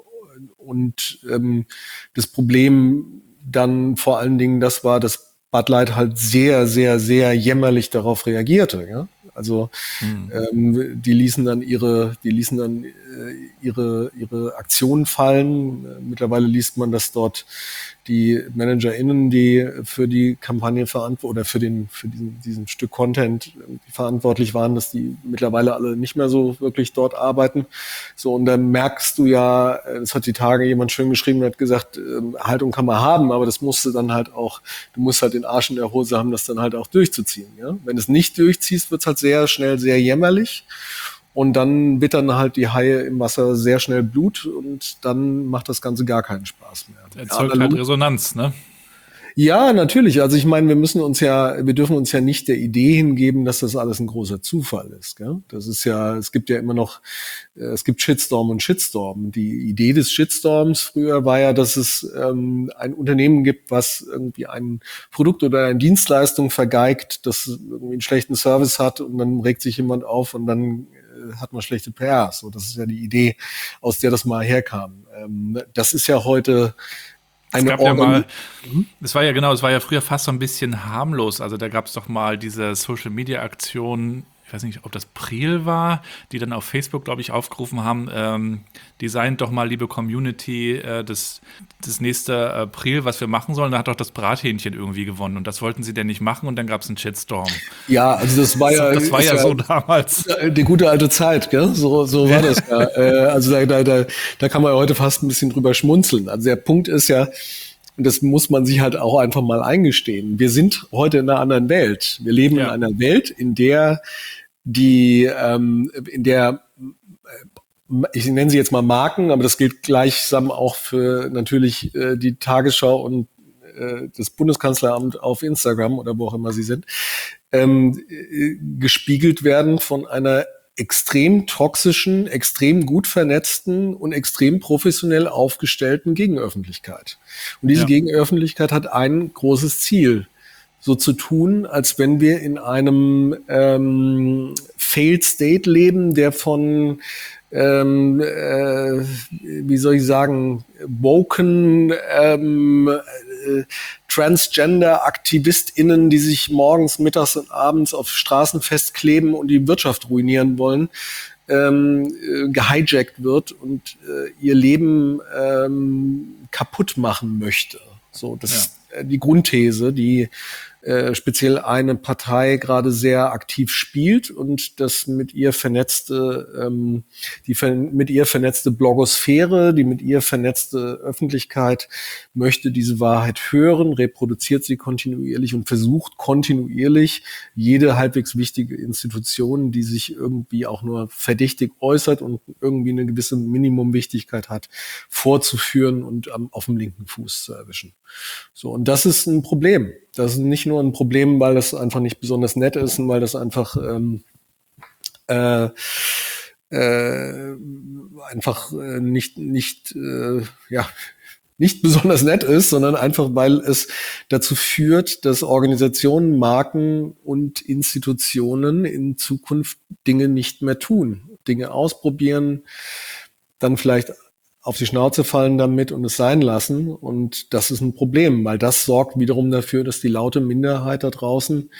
und ähm, das Problem dann vor allen Dingen, das war, dass Bud Light halt sehr, sehr, sehr jämmerlich darauf reagierte, ja. Also mhm. ähm, die ließen dann ihre, die ließen dann äh, ihre ihre Aktionen fallen. Äh, mittlerweile liest man, dass dort die ManagerInnen, die für die Kampagne verantwortlich oder für den für diesen diesen Stück Content verantwortlich waren, dass die mittlerweile alle nicht mehr so wirklich dort arbeiten. So, und dann merkst du ja, das hat die Tage jemand schön geschrieben, hat gesagt, äh, Haltung kann man haben, aber das musst du dann halt auch, du musst halt den Arsch in der Hose haben, das dann halt auch durchzuziehen. Ja? Wenn du es nicht durchziehst, wird's halt sehr schnell sehr jämmerlich. Und dann wittern halt die Haie im Wasser sehr schnell Blut und dann macht das Ganze gar keinen Spaß mehr. Erzeugt ja, halt Resonanz, ne? Ja, natürlich. Also ich meine, wir müssen uns ja, wir dürfen uns ja nicht der Idee hingeben, dass das alles ein großer Zufall ist. Gell? Das ist ja, es gibt ja immer noch, äh, es gibt Shitstorm und Shitstorm. Die Idee des Shitstorms früher war ja, dass es ähm, ein Unternehmen gibt, was irgendwie ein Produkt oder eine Dienstleistung vergeigt, das irgendwie einen schlechten Service hat und dann regt sich jemand auf und dann äh, hat man schlechte P R. So, das ist ja die Idee, aus der das mal herkam. Ähm, das ist ja heute Es gab ja mal, es war ja genau, es war ja früher fast so ein bisschen harmlos. Also da gab es doch mal diese Social-Media-Aktion, ich weiß nicht, ob das Priel war, die dann auf Facebook, glaube ich, aufgerufen haben, ähm, designt doch mal, liebe Community, äh, das, das nächste äh, Priel, was wir machen sollen. Da hat doch das Brathähnchen irgendwie gewonnen und das wollten sie denn nicht machen und dann gab es einen Shitstorm. Ja, also das war ja, das war ja, ja so damals. Die gute alte Zeit, gell? So, so war das ja. äh, also da, da, da, da kann man ja heute fast ein bisschen drüber schmunzeln. Also der Punkt ist ja, und das muss man sich halt auch einfach mal eingestehen. Wir sind heute in einer anderen Welt. Wir leben ja. in einer Welt, in der die, ähm, in der, ich nenne sie jetzt mal Marken, aber das gilt gleichsam auch für natürlich äh, die Tagesschau und äh, das Bundeskanzleramt auf Instagram oder wo auch immer sie sind, ähm, äh, gespiegelt werden von einer extrem toxischen, extrem gut vernetzten und extrem professionell aufgestellten Gegenöffentlichkeit. Und diese ja. Gegenöffentlichkeit hat ein großes Ziel, so zu tun, als wenn wir in einem ähm, Failed State leben, der von, ähm, äh, wie soll ich sagen, woken ähm, äh, Transgender-AktivistInnen, die sich morgens, mittags und abends auf Straßen festkleben und die Wirtschaft ruinieren wollen, ähm, äh, gehijackt wird und äh, ihr Leben ähm, kaputt machen möchte. So, das ja. ist die Grundthese, die äh, speziell eine Partei gerade sehr aktiv spielt und das mit ihr vernetzte, ähm, die ver- mit ihr vernetzte Blogosphäre, die mit ihr vernetzte Öffentlichkeit möchte diese Wahrheit hören, reproduziert sie kontinuierlich und versucht kontinuierlich jede halbwegs wichtige Institution, die sich irgendwie auch nur verdächtig äußert und irgendwie eine gewisse Minimumwichtigkeit hat, vorzuführen und am, auf dem linken Fuß zu erwischen. So, und das ist ein Problem. Das ist nicht nur ein Problem, weil das einfach nicht besonders nett ist und weil das einfach ähm, äh, äh, einfach äh, nicht nicht äh, ja nicht besonders nett ist, sondern einfach, weil es dazu führt, dass Organisationen, Marken und Institutionen in Zukunft Dinge nicht mehr tun, Dinge ausprobieren, dann vielleicht auf die Schnauze fallen damit und es sein lassen. Und das ist ein Problem, weil das sorgt wiederum dafür, dass die laute Minderheit da draußen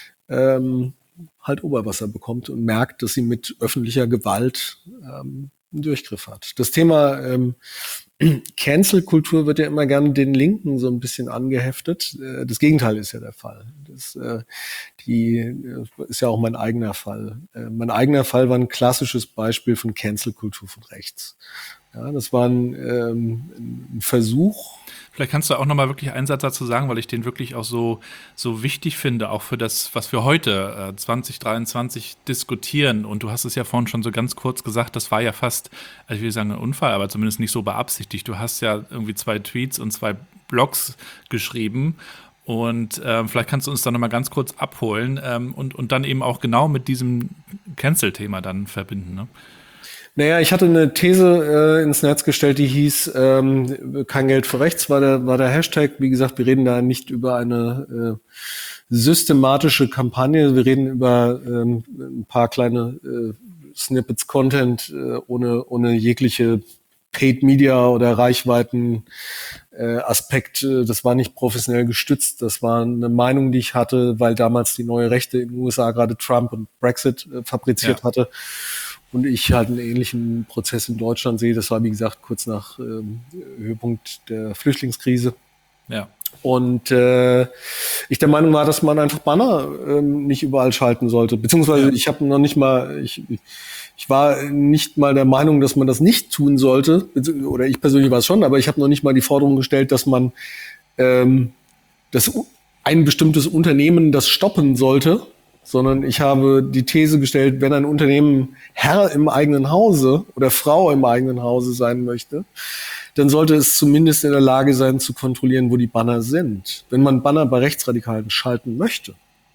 ähm, halt Oberwasser bekommt und merkt, dass sie mit öffentlicher Gewalt ähm, einen Durchgriff hat. Das Thema ähm, Cancel-Kultur wird ja immer gerne den Linken so ein bisschen angeheftet. Äh, das Gegenteil ist ja der Fall. Das äh, die, äh, ist ja auch mein eigener Fall. Äh, mein eigener Fall war ein klassisches Beispiel von Cancel-Kultur von rechts. Ja, das war ein, ähm, ein Versuch. Vielleicht kannst du auch nochmal wirklich einen Satz dazu sagen, weil ich den wirklich auch so, so wichtig finde, auch für das, was wir heute äh, zwanzig dreiundzwanzig diskutieren. Und du hast es ja vorhin schon so ganz kurz gesagt, das war ja fast, also ich will sagen ein Unfall, aber zumindest nicht so beabsichtigt. Du hast ja irgendwie zwei Tweets und zwei Blogs geschrieben. Und ähm, vielleicht kannst du uns da nochmal ganz kurz abholen ähm, und, und dann eben auch genau mit diesem Cancel-Thema dann verbinden, ne? Naja, ich hatte eine These äh, ins Netz gestellt, die hieß, ähm, kein Geld für rechts war der, war der Hashtag. Wie gesagt, wir reden da nicht über eine äh, systematische Kampagne. Wir reden über ähm, ein paar kleine äh, Snippets Content äh, ohne, ohne jegliche Paid Media oder Reichweiten äh, Aspekt. Das war nicht professionell gestützt. Das war eine Meinung, die ich hatte, weil damals die neue Rechte in den U S A gerade Trump und Brexit äh, fabriziert ja. hatte. Und ich halt einen ähnlichen Prozess in Deutschland sehe. Das war, wie gesagt, kurz nach ähm, Höhepunkt der Flüchtlingskrise. Ja. Und äh, ich der Meinung war, dass man einfach Banner ähm, nicht überall schalten sollte. Beziehungsweise ja. ich habe noch nicht mal, ich, ich war nicht mal der Meinung, dass man das nicht tun sollte. Oder ich persönlich war es schon, aber ich habe noch nicht mal die Forderung gestellt, dass man ähm, dass ein bestimmtes Unternehmen das stoppen sollte. Sondern ich habe die These gestellt, wenn ein Unternehmen Herr im eigenen Hause oder Frau im eigenen Hause sein möchte, dann sollte es zumindest in der Lage sein, zu kontrollieren, wo die Banner sind. Wenn man Banner bei Rechtsradikalen schalten möchte,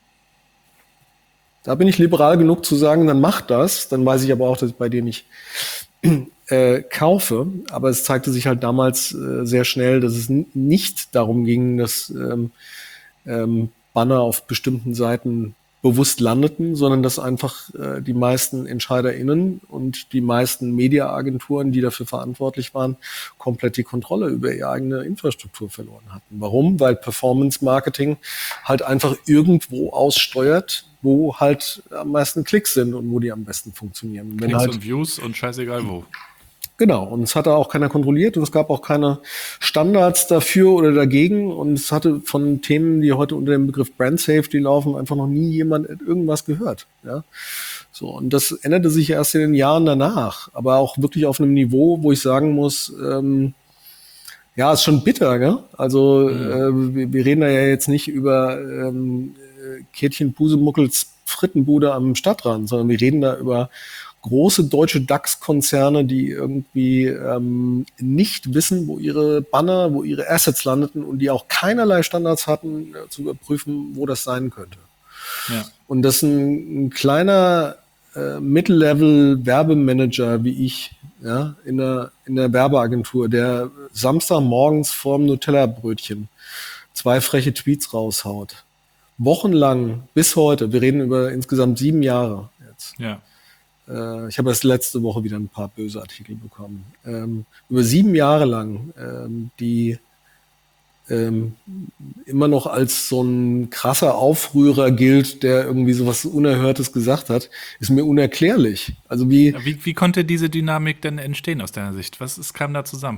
da bin ich liberal genug zu sagen, dann macht das. Dann weiß ich aber auch, dass ich bei dir nicht äh, kaufe. Aber es zeigte sich halt damals äh, sehr schnell, dass es n- nicht darum ging, dass ähm, ähm, Banner auf bestimmten Seiten bewusst landeten, sondern dass einfach äh, die meisten EntscheiderInnen und die meisten Mediaagenturen, die dafür verantwortlich waren, komplett die Kontrolle über ihre eigene Infrastruktur verloren hatten. Warum? Weil Performance Marketing halt einfach irgendwo aussteuert, wo halt am meisten Klicks sind und wo die am besten funktionieren. Wenn Klicks halt, und Views und scheißegal wo. Genau, und es hatte auch keiner kontrolliert und es gab auch keine Standards dafür oder dagegen und es hatte von Themen, die heute unter dem Begriff Brand Safety laufen, einfach noch nie jemand irgendwas gehört. Ja, so, und das änderte sich erst in den Jahren danach, aber auch wirklich auf einem Niveau, wo ich sagen muss, ähm, ja, ist schon bitter, gell? Also mhm. äh, wir, wir reden da ja jetzt nicht über ähm, Kätchen Pusemuckels Frittenbude am Stadtrand, sondern wir reden da über große deutsche DAX-Konzerne, die irgendwie ähm, nicht wissen, wo ihre Banner, wo ihre Assets landeten und die auch keinerlei Standards hatten, äh, zu überprüfen, wo das sein könnte. Ja. Und dass ein, ein kleiner äh, Middle-Level-Werbemanager wie ich, ja, in der, in der Werbeagentur, der Samstagmorgens vorm Nutella-Brötchen zwei freche Tweets raushaut, wochenlang bis heute, wir reden über insgesamt sieben Jahre jetzt, ja. Ich habe erst letzte Woche wieder ein paar böse Artikel bekommen. Ähm, über sieben Jahre lang, ähm, die ähm, immer noch als so ein krasser Aufrührer gilt, der irgendwie sowas Unerhörtes gesagt hat, ist mir unerklärlich. Also wie, wie, wie konnte diese Dynamik denn entstehen aus deiner Sicht? Was ist, kam da zusammen?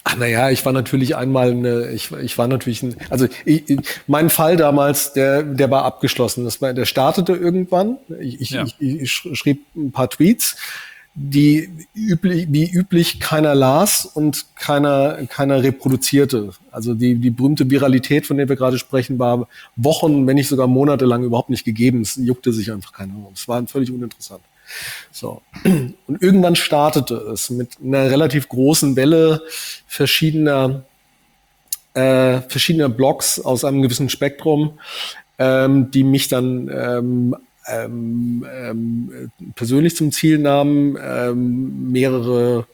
Ach, naja, ich war natürlich einmal eine, ich, ich war natürlich ein, also ich, ich, mein Fall damals, der, der war abgeschlossen. Das war, der startete irgendwann. Ich, ich, Ja. ich, ich schrieb ein paar Tweets, die üblich, wie üblich keiner las und keiner, keiner reproduzierte. Also die, die berühmte Viralität, von der wir gerade sprechen, war Wochen, wenn nicht sogar monatelang überhaupt nicht gegeben. Es juckte sich einfach keiner um. Es war völlig uninteressant. So. Und irgendwann startete es mit einer relativ großen Welle verschiedener, äh, verschiedener Blogs aus einem gewissen Spektrum, ähm, die mich dann ähm, ähm, ähm, persönlich zum Ziel nahmen, ähm, mehrere,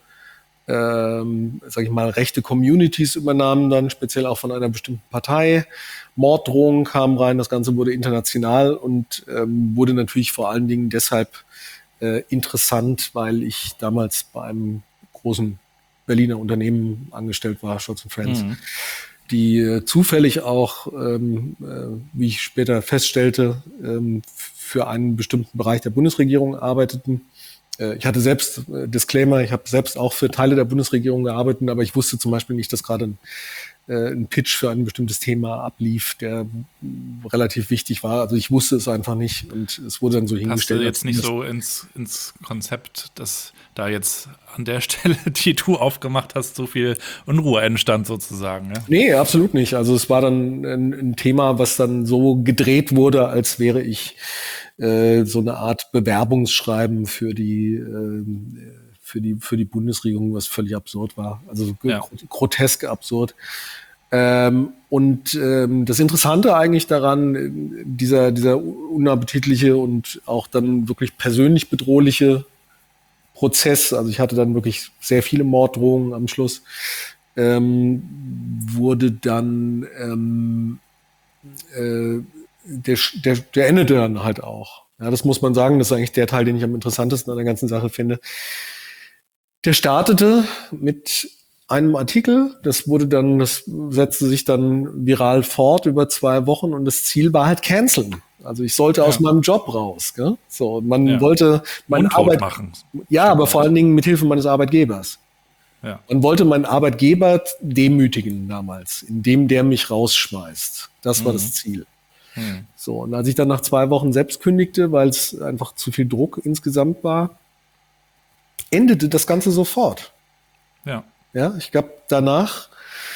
ähm, sag ich mal, rechte Communities übernahmen dann, speziell auch von einer bestimmten Partei. Morddrohungen kamen rein, das Ganze wurde international und ähm, wurde natürlich vor allen Dingen deshalb äh, interessant, weil ich damals bei einem großen Berliner Unternehmen angestellt war, Scholz und Friends, Mhm. die äh, zufällig auch, ähm, äh, wie ich später feststellte, ähm, für einen bestimmten Bereich der Bundesregierung arbeiteten. Äh, ich hatte selbst, äh, Disclaimer, ich habe selbst auch für Teile der Bundesregierung gearbeitet, aber ich wusste zum Beispiel nicht, dass gerade ein, äh, ein Pitch für ein bestimmtes Thema ablief, der mh, relativ wichtig war. Also ich wusste es einfach nicht und es wurde dann so Passte hingestellt. jetzt nicht so ins, ins Konzept, dass da jetzt an der Stelle, die du aufgemacht hast, so viel Unruhe entstand sozusagen. Ja? Nee, absolut nicht. Also es war dann ein, ein Thema, was dann so gedreht wurde, als wäre ich äh, so eine Art Bewerbungsschreiben für die äh, für die für die Bundesregierung, was völlig absurd war. Also Ja. grotesk absurd. Ähm, und ähm, das Interessante eigentlich daran, dieser dieser unappetitliche und auch dann wirklich persönlich bedrohliche Prozess, also ich hatte dann wirklich sehr viele Morddrohungen am Schluss, ähm, wurde dann ähm, äh, der, der, der endete dann halt auch. Ja, das muss man sagen, das ist eigentlich der Teil, den ich am interessantesten an der ganzen Sache finde. Der startete mit einem Artikel, das wurde dann, das setzte sich dann viral fort über zwei Wochen und das Ziel war halt canceln. Also ich sollte Ja. aus meinem Job raus. Gell? So, man Ja. wollte meine Mundtot Arbeit machen. ja, aber vor allen Dingen mit Hilfe meines Arbeitgebers. Ja. Man wollte meinen Arbeitgeber demütigen damals, indem der mich rausschmeißt. Das war Mhm. das Ziel. Mhm. So, und als ich dann nach zwei Wochen selbst kündigte, weil es einfach zu viel Druck insgesamt war, endete das Ganze sofort. Ja. Ja, ich glaube, danach,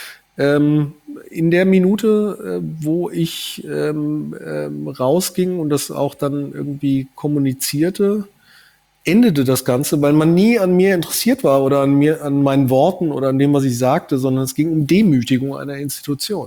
ähm, in der Minute, äh, wo ich ähm, ähm, rausging und das auch dann irgendwie kommunizierte, endete das Ganze, weil man nie an mir interessiert war oder an mir, an meinen Worten oder an dem, was ich sagte, sondern es ging um Demütigung einer Institution.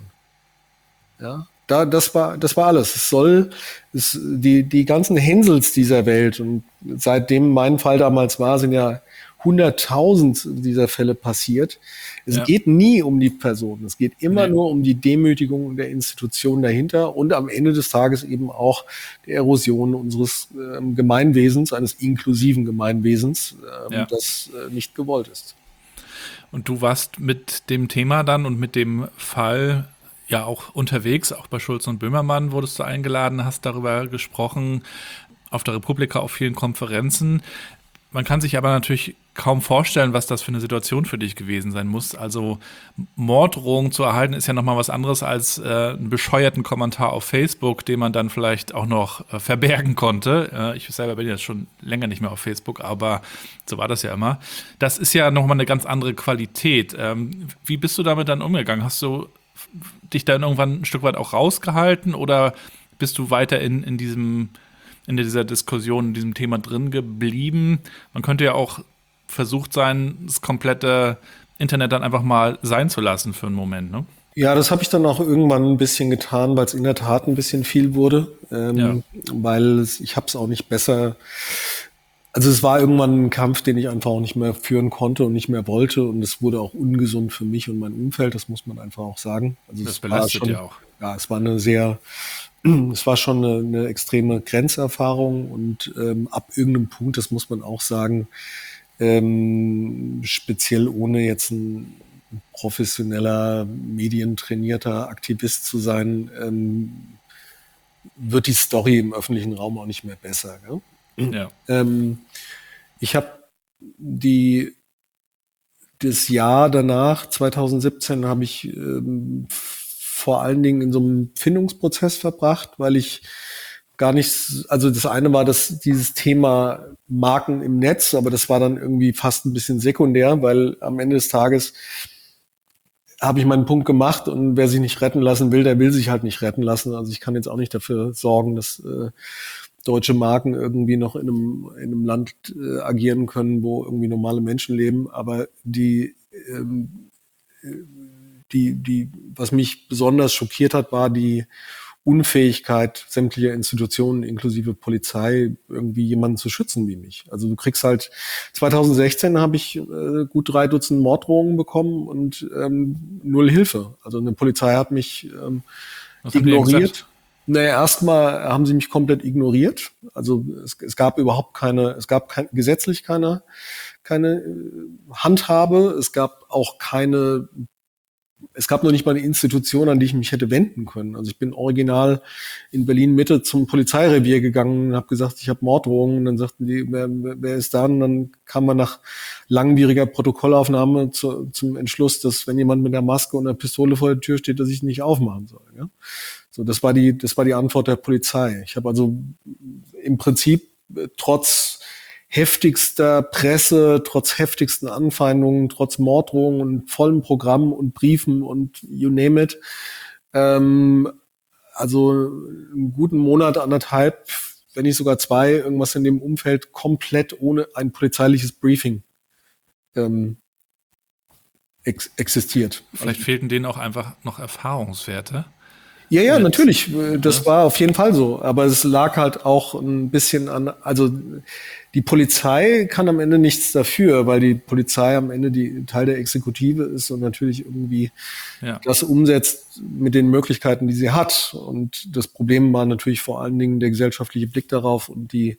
Ja, da, das war, das war alles. Es soll, es, die, die ganzen Hänsels dieser Welt und seitdem mein Fall damals war, sind ja hunderttausend dieser Fälle passiert. Es Ja. geht nie um die Person. Es geht immer Nee. nur um die Demütigung der Institution dahinter und am Ende des Tages eben auch der Erosion unseres ähm, Gemeinwesens, eines inklusiven Gemeinwesens, ähm, Ja. das äh, nicht gewollt ist. Und du warst mit dem Thema dann und mit dem Fall ja auch unterwegs, auch bei Schulz und Böhmermann wurdest du eingeladen, hast darüber gesprochen, auf der Republika, auf vielen Konferenzen. Man kann sich aber natürlich kaum vorstellen, was das für eine Situation für dich gewesen sein muss. Also Morddrohungen zu erhalten ist ja nochmal was anderes als äh, einen bescheuerten Kommentar auf Facebook, den man dann vielleicht auch noch äh, verbergen konnte. Äh, ich selber bin jetzt schon länger nicht mehr auf Facebook, aber so war das ja immer. Das ist ja nochmal eine ganz andere Qualität. Ähm, wie bist du damit dann umgegangen? Hast du dich dann irgendwann ein Stück weit auch rausgehalten oder bist du weiter in, in diesem in dieser Diskussion, in diesem Thema drin geblieben? Man könnte ja auch versucht sein, das komplette Internet dann einfach mal sein zu lassen für einen Moment, ne? Ja, das habe ich dann auch irgendwann ein bisschen getan, weil es in der Tat ein bisschen viel wurde, ähm, Ja. weil es, ich habe es auch nicht besser. Also es war irgendwann ein Kampf, den ich einfach auch nicht mehr führen konnte und nicht mehr wollte und es wurde auch ungesund für mich und mein Umfeld, das muss man einfach auch sagen. Also Das es war belastet schon, ja auch. Ja, es war eine sehr, es war schon eine, eine extreme Grenzerfahrung und ähm, ab irgendeinem Punkt, das muss man auch sagen, ähm, speziell ohne jetzt ein professioneller, medientrainierter Aktivist zu sein, ähm, wird die Story im öffentlichen Raum auch nicht mehr besser. Gell? Ja. Ähm, ich habe die, das Jahr danach, zwanzig siebzehn, habe ich ähm, vor allen Dingen in so einem Findungsprozess verbracht, weil ich gar nicht, also das eine war das, dieses Thema Marken im Netz, aber das war dann irgendwie fast ein bisschen sekundär, weil am Ende des Tages habe ich meinen Punkt gemacht und wer sich nicht retten lassen will, der will sich halt nicht retten lassen. Also ich kann jetzt auch nicht dafür sorgen, dass äh, deutsche Marken irgendwie noch in einem, in einem Land äh, agieren können, wo irgendwie normale Menschen leben. Aber die, ähm, die, die, was mich besonders schockiert hat, war die Unfähigkeit sämtlicher Institutionen, inklusive Polizei, irgendwie jemanden zu schützen wie mich. Also du kriegst halt, zwanzig sechzehn habe ich äh, gut drei Dutzend Morddrohungen bekommen und ähm, null Hilfe. Also eine Polizei hat mich ähm, ignoriert. Naja, erstmal haben sie mich komplett ignoriert. Also es, es gab überhaupt keine, es gab kein, gesetzlich keine, keine Handhabe. Es gab auch keine Es gab noch nicht mal eine Institution, an die ich mich hätte wenden können. Also ich bin original in Berlin-Mitte zum Polizeirevier gegangen und habe gesagt, ich habe Morddrohungen. Und dann sagten die, wer, wer ist da? Und dann kam man nach langwieriger Protokollaufnahme zu, zum Entschluss, dass wenn jemand mit einer Maske und einer Pistole vor der Tür steht, dass ich nicht aufmachen soll. Ja? So, das war die, das war die Antwort der Polizei. Ich habe also im Prinzip trotz heftigster Presse, trotz heftigsten Anfeindungen, trotz Morddrohungen und vollem Programm und Briefen und you name it. Ähm, also einen guten Monat, anderthalb, wenn nicht sogar zwei, irgendwas in dem Umfeld komplett ohne ein polizeiliches Briefing ähm, ex- existiert. Vielleicht fehlten denen auch einfach noch Erfahrungswerte. Ja, ja, Mit, natürlich. Das war auf jeden Fall so. Aber es lag halt auch ein bisschen an, also die Polizei kann am Ende nichts dafür, weil die Polizei am Ende die Teil der Exekutive ist und natürlich irgendwie ja. das umsetzt mit den Möglichkeiten, die sie hat. Und das Problem war natürlich vor allen Dingen der gesellschaftliche Blick darauf und die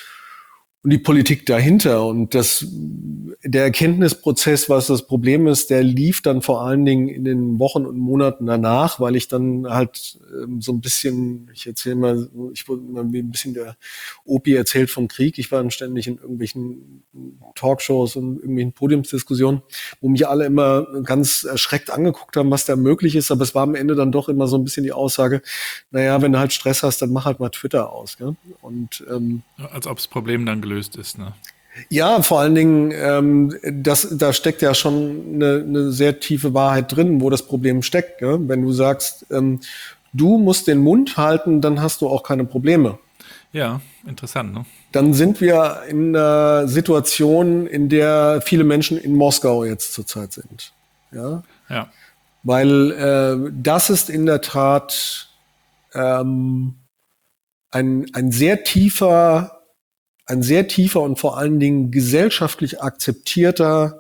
und die Politik dahinter. Und das, der Erkenntnisprozess, was das Problem ist, der lief dann vor allen Dingen in den Wochen und Monaten danach, weil ich dann halt ähm, so ein bisschen, ich erzähle mal, ich wurde mal ein bisschen der Opi erzählt vom Krieg. Ich war dann ständig in irgendwelchen Talkshows und irgendwelchen Podiumsdiskussionen, wo mich alle immer ganz erschreckt angeguckt haben, was da möglich ist. Aber es war am Ende dann doch immer so ein bisschen die Aussage, naja, wenn du halt Stress hast, dann mach halt mal Twitter aus. Gell? Und ähm, als ob das Problem dann gelöst ist, ne? Ja, vor allen Dingen, ähm, das, da steckt ja schon eine, eine sehr tiefe Wahrheit drin, wo das Problem steckt. Gell? Wenn du sagst, ähm, du musst den Mund halten, dann hast du auch keine Probleme. Ja, interessant, ne? Dann sind wir in einer Situation, in der viele Menschen in Moskau jetzt zurzeit sind. Ja. Ja. Weil äh, das ist in der Tat ähm, ein, ein sehr tiefer ein sehr tiefer und vor allen Dingen gesellschaftlich akzeptierter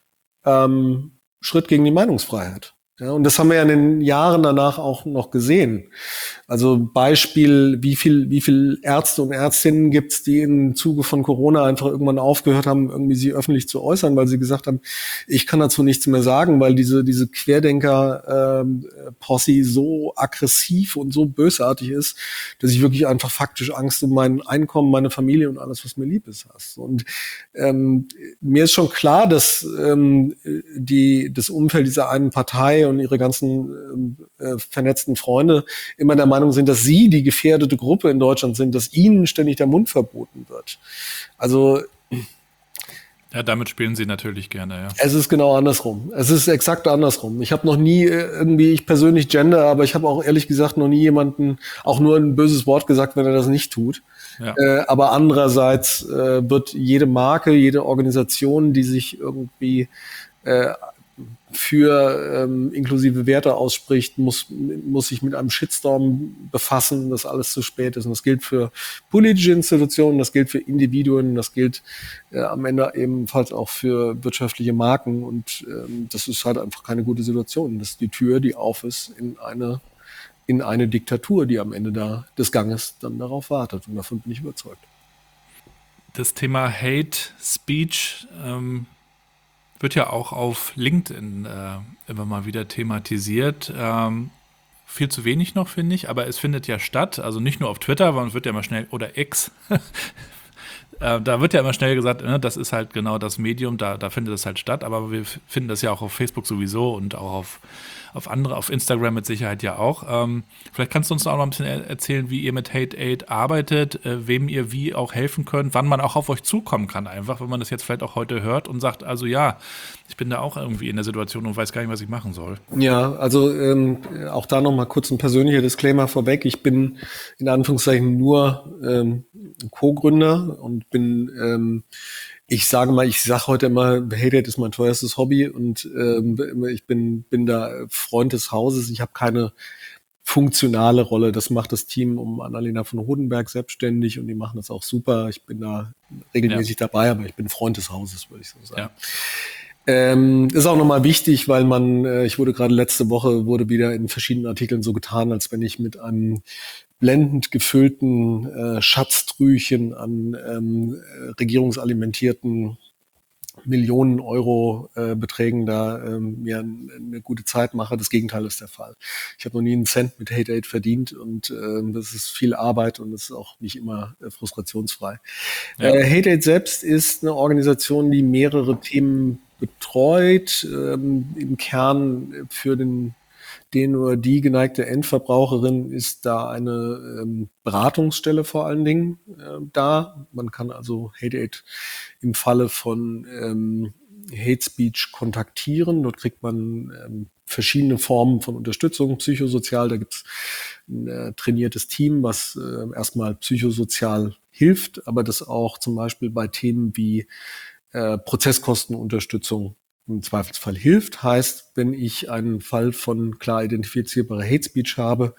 ähm, Schritt gegen die Meinungsfreiheit. Ja, und das haben wir ja in den Jahren danach auch noch gesehen. Also Beispiel, wie viel, wie viel Ärzte und Ärztinnen gibt's, die im Zuge von Corona einfach irgendwann aufgehört haben, irgendwie sie öffentlich zu äußern, weil sie gesagt haben, ich kann dazu nichts mehr sagen, weil diese, diese Querdenker-Posse ähm, so aggressiv und so bösartig ist, dass ich wirklich einfach faktisch Angst um mein Einkommen, meine Familie und alles, was mir lieb ist, hast. Und ähm, mir ist schon klar, dass ähm, die, das Umfeld dieser einen Partei und ihre ganzen äh, vernetzten Freunde immer der Meinung sind, dass sie die gefährdete Gruppe in Deutschland sind, dass ihnen ständig der Mund verboten wird. Also ja, damit spielen sie natürlich gerne, ja. Es ist genau andersrum. Es ist exakt andersrum. Ich habe noch nie irgendwie, ich persönlich gender, aber ich habe auch ehrlich gesagt noch nie jemanden auch nur ein böses Wort gesagt, wenn er das nicht tut. Ja. Äh, aber andererseits äh, wird jede Marke, jede Organisation, die sich irgendwie äh, für ähm, inklusive Werte ausspricht, muss, muss sich mit einem Shitstorm befassen, dass alles zu spät ist. Und das gilt für politische Institutionen, das gilt für Individuen, das gilt äh, am Ende ebenfalls auch für wirtschaftliche Marken. Und ähm, das ist halt einfach keine gute Situation. Das ist die Tür, die auf ist in eine, in eine Diktatur, die am Ende da des Ganges dann darauf wartet. Und davon bin ich überzeugt. Das Thema Hate Speech ähm wird ja auch auf LinkedIn äh, immer mal wieder thematisiert. Ähm, viel zu wenig noch, finde ich, aber es findet ja statt. Also nicht nur auf Twitter, sondern es wird ja mal schnell, oder X, Äh, da wird ja immer schnell gesagt, ne, das ist halt genau das Medium, da, da findet das halt statt, aber wir finden das ja auch auf Facebook sowieso und auch auf, auf andere, auf Instagram mit Sicherheit ja auch. Ähm, vielleicht kannst du uns auch noch ein bisschen er- erzählen, wie ihr mit Hate Aid arbeitet, äh, wem ihr wie auch helfen könnt, wann man auch auf euch zukommen kann einfach, wenn man das jetzt vielleicht auch heute hört und sagt, also ja, ich bin da auch irgendwie in der Situation und weiß gar nicht, was ich machen soll. Ja, also ähm, auch da noch mal kurz ein persönlicher Disclaimer vorweg. Ich bin in Anführungszeichen nur ähm, Co-Gründer und bin, ähm, ich sage mal, ich sage heute immer, Hate Aid ist mein teuerstes Hobby und ähm, ich bin bin da Freund des Hauses. Ich habe keine funktionale Rolle. Das macht das Team um Annalena von Hodenberg selbstständig und die machen das auch super. Ich bin da regelmäßig ja. dabei, aber ich bin Freund des Hauses, würde ich so sagen. Ja. Ähm, ist auch nochmal wichtig, weil man, äh, ich wurde gerade letzte Woche, wurde wieder in verschiedenen Artikeln so getan, als wenn ich mit einem blendend gefüllten äh, Schatztrüchen an ähm, äh, regierungsalimentierten Millionen Euro äh, Beträgen da ähm, mir ein, eine gute Zeit mache. Das Gegenteil ist der Fall. Ich habe noch nie einen Cent mit Hate Aid verdient und äh, das ist viel Arbeit und das ist auch nicht immer äh, frustrationsfrei. Ja. Äh, Hate Aid selbst ist eine Organisation, die mehrere Themen betreut, ähm, im Kern für den, den oder die geneigte Endverbraucherin ist da eine ähm, Beratungsstelle vor allen Dingen äh, da. Man kann also Hate Aid im Falle von ähm, Hate Speech kontaktieren. Dort kriegt man ähm, verschiedene Formen von Unterstützung, psychosozial. Da gibt es ein äh, trainiertes Team, was äh, erstmal psychosozial hilft, aber das auch zum Beispiel bei Themen wie Äh, Prozesskostenunterstützung im Zweifelsfall hilft. Heißt, wenn ich einen Fall von klar identifizierbarer Hate Speech habe,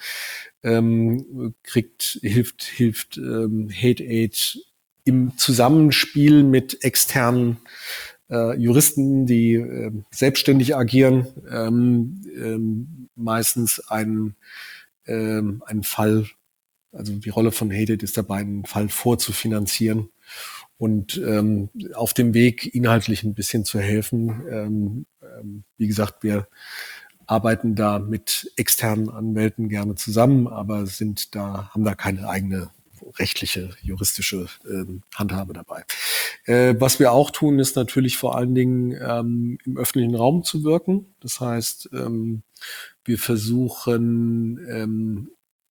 ähm, kriegt, hilft, hilft ähm, Hate Aid im Zusammenspiel mit externen äh, Juristen, die äh, selbstständig agieren, ähm, ähm, meistens einen, ähm, einen Fall, also die Rolle von Hate Aid ist dabei, einen Fall vorzufinanzieren und ähm, auf dem Weg inhaltlich ein bisschen zu helfen. Ähm, ähm, wie gesagt, wir arbeiten da mit externen Anwälten gerne zusammen, aber sind da, haben da keine eigene rechtliche, juristische ähm, Handhabe dabei. Äh, was wir auch tun, ist natürlich vor allen Dingen ähm, im öffentlichen Raum zu wirken. Das heißt, ähm, wir versuchen ähm,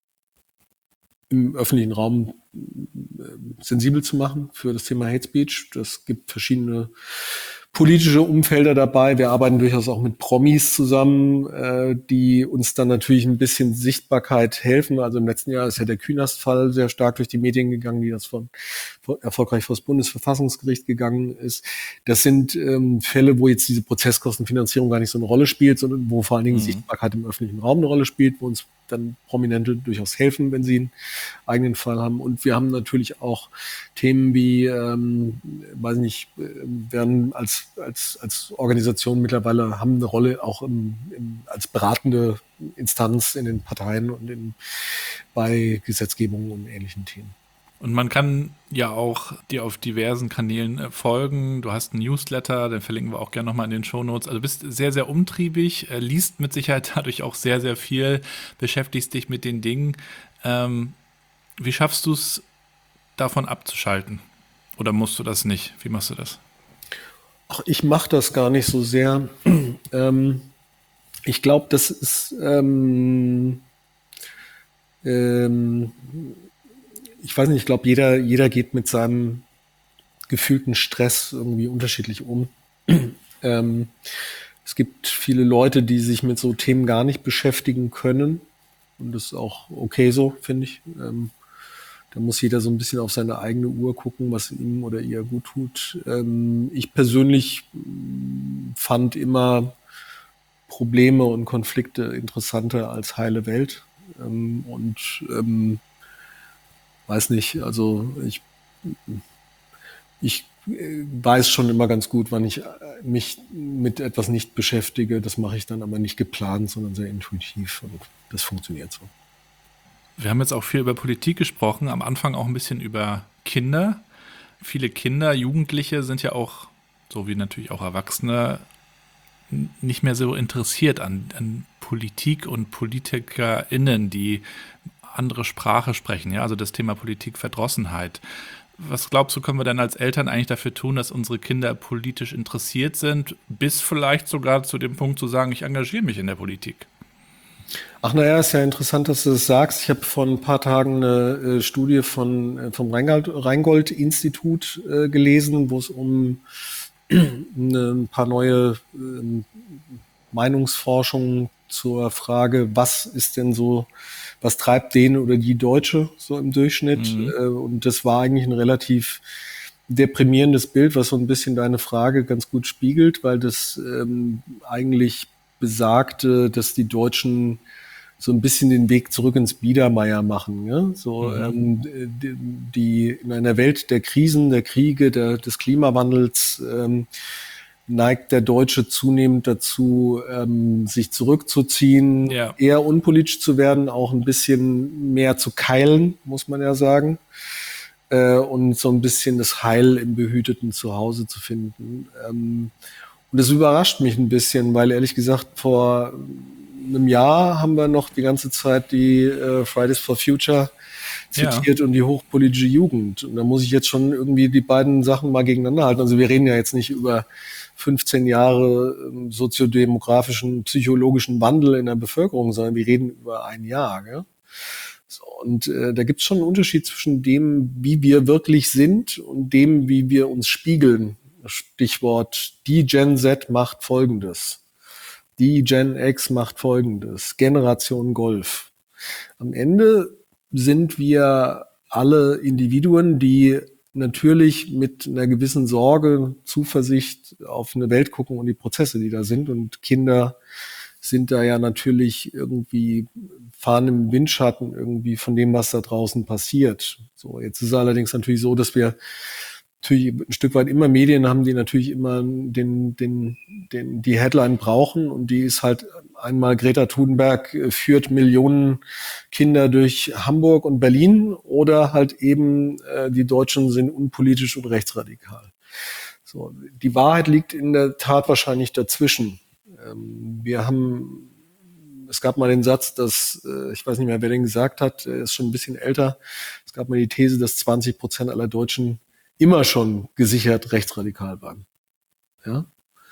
im öffentlichen Raum sensibel zu machen für das Thema Hate Speech. Das gibt verschiedene politische Umfelder dabei. Wir arbeiten durchaus auch mit Promis zusammen, äh, die uns dann natürlich ein bisschen Sichtbarkeit helfen. Also im letzten Jahr ist ja der Künast-Fall sehr stark durch die Medien gegangen, die das von, von erfolgreich vor das Bundesverfassungsgericht gegangen ist. Das sind ähm, Fälle, wo jetzt diese Prozesskostenfinanzierung gar nicht so eine Rolle spielt, sondern wo vor allen Dingen mhm. Sichtbarkeit im öffentlichen Raum eine Rolle spielt, wo uns dann Prominente durchaus helfen, wenn sie einen eigenen Fall haben. Und wir haben natürlich auch Themen wie, ähm, weiß nicht, werden als als als Organisation mittlerweile haben eine Rolle auch im, im, als beratende Instanz in den Parteien und in, bei Gesetzgebung und ähnlichen Themen. Und man kann ja auch dir auf diversen Kanälen äh, folgen. Du hast einen Newsletter, den verlinken wir auch gerne nochmal in den Shownotes. Also du bist sehr, sehr umtriebig, äh, liest mit Sicherheit dadurch auch sehr, sehr viel, beschäftigst dich mit den Dingen. Ähm, wie schaffst du es, davon abzuschalten? Oder musst du das nicht? Wie machst du das? Ach, ich mache das gar nicht so sehr. ähm, ich glaube, das ist ähm, ähm, ich weiß nicht, ich glaube, jeder, jeder geht mit seinem gefühlten Stress irgendwie unterschiedlich um. ähm, es gibt viele Leute, die sich mit so Themen gar nicht beschäftigen können. Und das ist auch okay so, finde ich. Ähm, da muss jeder so ein bisschen auf seine eigene Uhr gucken, was ihm oder ihr gut tut. Ähm, ich persönlich fand immer Probleme und Konflikte interessanter als heile Welt. Ähm, und ähm, weiß nicht, also ich, ich weiß schon immer ganz gut, wann ich mich mit etwas nicht beschäftige. Das mache ich dann aber nicht geplant, sondern sehr intuitiv und das funktioniert so. Wir haben jetzt auch viel über Politik gesprochen, am Anfang auch ein bisschen über Kinder. Viele Kinder, Jugendliche sind ja auch, so wie natürlich auch Erwachsene, nicht mehr so interessiert an, an Politik und PolitikerInnen, die andere Sprache sprechen, ja, also das Thema Politikverdrossenheit. Was glaubst du, können wir denn als Eltern eigentlich dafür tun, dass unsere Kinder politisch interessiert sind, bis vielleicht sogar zu dem Punkt zu sagen, ich engagiere mich in der Politik? Ach naja, ist ja interessant, dass du das sagst. Ich habe vor ein paar Tagen eine äh, Studie von, äh, vom Rheingold, Rheingold-Institut äh, gelesen, wo es um eine, ein paar neue äh, Meinungsforschungen zur Frage, was ist denn so, was treibt den oder die Deutsche so im Durchschnitt? Mhm. Äh, und das war eigentlich ein relativ deprimierendes Bild, was so ein bisschen deine Frage ganz gut spiegelt, weil das ähm, eigentlich besagte, dass die Deutschen so ein bisschen den Weg zurück ins Biedermeier machen. Ja? So, mhm. ähm, die, die in einer Welt der Krisen, der Kriege, der, des Klimawandels ähm, neigt der Deutsche zunehmend dazu, ähm, sich zurückzuziehen, ja. eher unpolitisch zu werden, auch ein bisschen mehr zu keilen, muss man ja sagen. Äh, und so ein bisschen das Heil im behüteten Zuhause zu finden. Ähm, und das überrascht mich ein bisschen, weil ehrlich gesagt vor einem Jahr haben wir noch die ganze Zeit die äh, Fridays for Future zitiert ja. und die hochpolitische Jugend. Und da muss ich jetzt schon irgendwie die beiden Sachen mal gegeneinander halten. Also wir reden ja jetzt nicht über fünfzehn Jahre ähm, soziodemografischen, psychologischen Wandel in der Bevölkerung, sondern wir reden über ein Jahr. Gell? So, und äh, da gibt es schon einen Unterschied zwischen dem, wie wir wirklich sind und dem, wie wir uns spiegeln. Stichwort, die Gen Z macht Folgendes. Die Gen X macht Folgendes. Generation Golf. Am Ende sind wir alle Individuen, die natürlich mit einer gewissen Sorge, Zuversicht auf eine Welt gucken und die Prozesse, die da sind. Und Kinder sind da ja natürlich irgendwie, fahren im Windschatten irgendwie von dem, was da draußen passiert. So, jetzt ist es allerdings natürlich so, dass wir natürlich ein Stück weit immer Medien haben, die natürlich immer den, den, den, die Headline brauchen. Und die ist halt einmal Greta Thunberg führt Millionen Kinder durch Hamburg und Berlin oder halt eben äh, die Deutschen sind unpolitisch und rechtsradikal. So, die Wahrheit liegt in der Tat wahrscheinlich dazwischen. Ähm, wir haben, es gab mal den Satz, dass, äh, ich weiß nicht mehr, wer den gesagt hat, er ist schon ein bisschen älter. Es gab mal die These, dass zwanzig Prozent aller Deutschen immer schon gesichert rechtsradikal waren. Ja?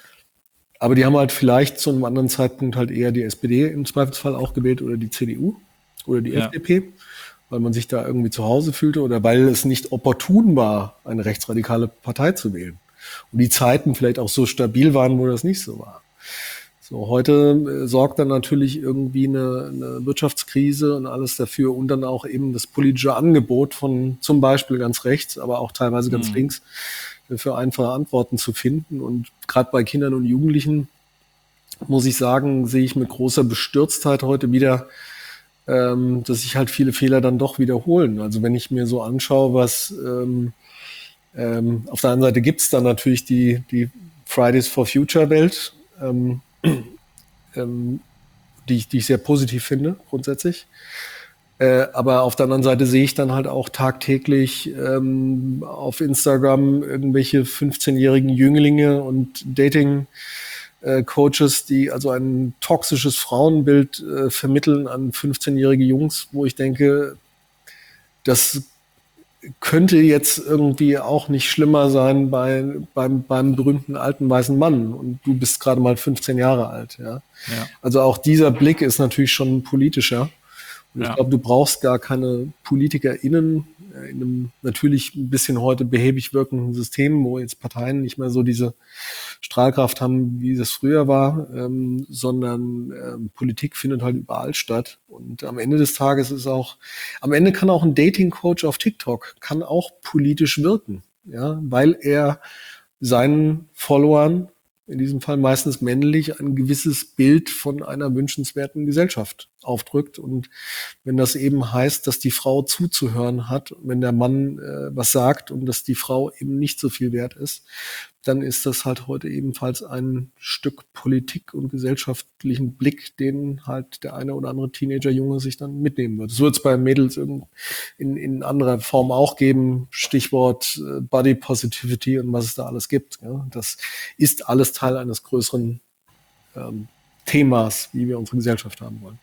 Aber die haben halt vielleicht zu einem anderen Zeitpunkt halt eher die S P D im Zweifelsfall auch gewählt oder die C D U oder die ja. F D P, weil man sich da irgendwie zu Hause fühlte oder weil es nicht opportun war, eine rechtsradikale Partei zu wählen. Und die Zeiten vielleicht auch so stabil waren, wo das nicht so war. So, heute äh, sorgt dann natürlich irgendwie eine, eine Wirtschaftskrise und alles dafür und dann auch eben das politische Angebot von zum Beispiel ganz rechts, aber auch teilweise ganz mhm. links, für einfache Antworten zu finden. Und gerade bei Kindern und Jugendlichen, muss ich sagen, sehe ich mit großer Bestürztheit heute wieder, ähm, dass sich halt viele Fehler dann doch wiederholen. Also wenn ich mir so anschaue, was ähm, ähm, auf der einen Seite gibt's dann natürlich die, die Fridays for Future Welt, ähm, ähm, die, ich, die ich sehr positiv finde, grundsätzlich. Äh, aber auf der anderen Seite sehe ich dann halt auch tagtäglich ähm, auf Instagram irgendwelche fünfzehnjährigen Jünglinge und Dating-Coaches, die also ein toxisches Frauenbild äh, vermitteln an fünfzehnjährige Jungs, wo ich denke, das könnte jetzt irgendwie auch nicht schlimmer sein bei, beim, beim berühmten alten weißen Mann. Und du bist gerade mal fünfzehn Jahre alt. Ja? Ja. Also auch dieser Blick ist natürlich schon politischer. Und ja. ich glaube, du brauchst gar keine PolitikerInnen in einem natürlich ein bisschen heute behäbig wirkenden System, wo jetzt Parteien nicht mehr so diese Strahlkraft haben, wie das früher war, ähm, sondern ähm, Politik findet halt überall statt. Und am Ende des Tages ist auch, am Ende kann auch ein Dating-Coach auf TikTok, kann auch politisch wirken, ja, weil er seinen Followern, in diesem Fall meistens männlich, ein gewisses Bild von einer wünschenswerten Gesellschaft aufdrückt. Und wenn das eben heißt, dass die Frau zuzuhören hat, wenn der Mann äh, was sagt und dass die Frau eben nicht so viel wert ist, dann ist das halt heute ebenfalls ein Stück Politik und gesellschaftlichen Blick, den halt der eine oder andere Teenager-Junge sich dann mitnehmen wird. Das wird es bei Mädels in, in, in anderer Form auch geben. Stichwort äh, Body Positivity und was es da alles gibt. Ja. Das ist alles Teil eines größeren ähm, Themas, wie wir unsere Gesellschaft haben wollen.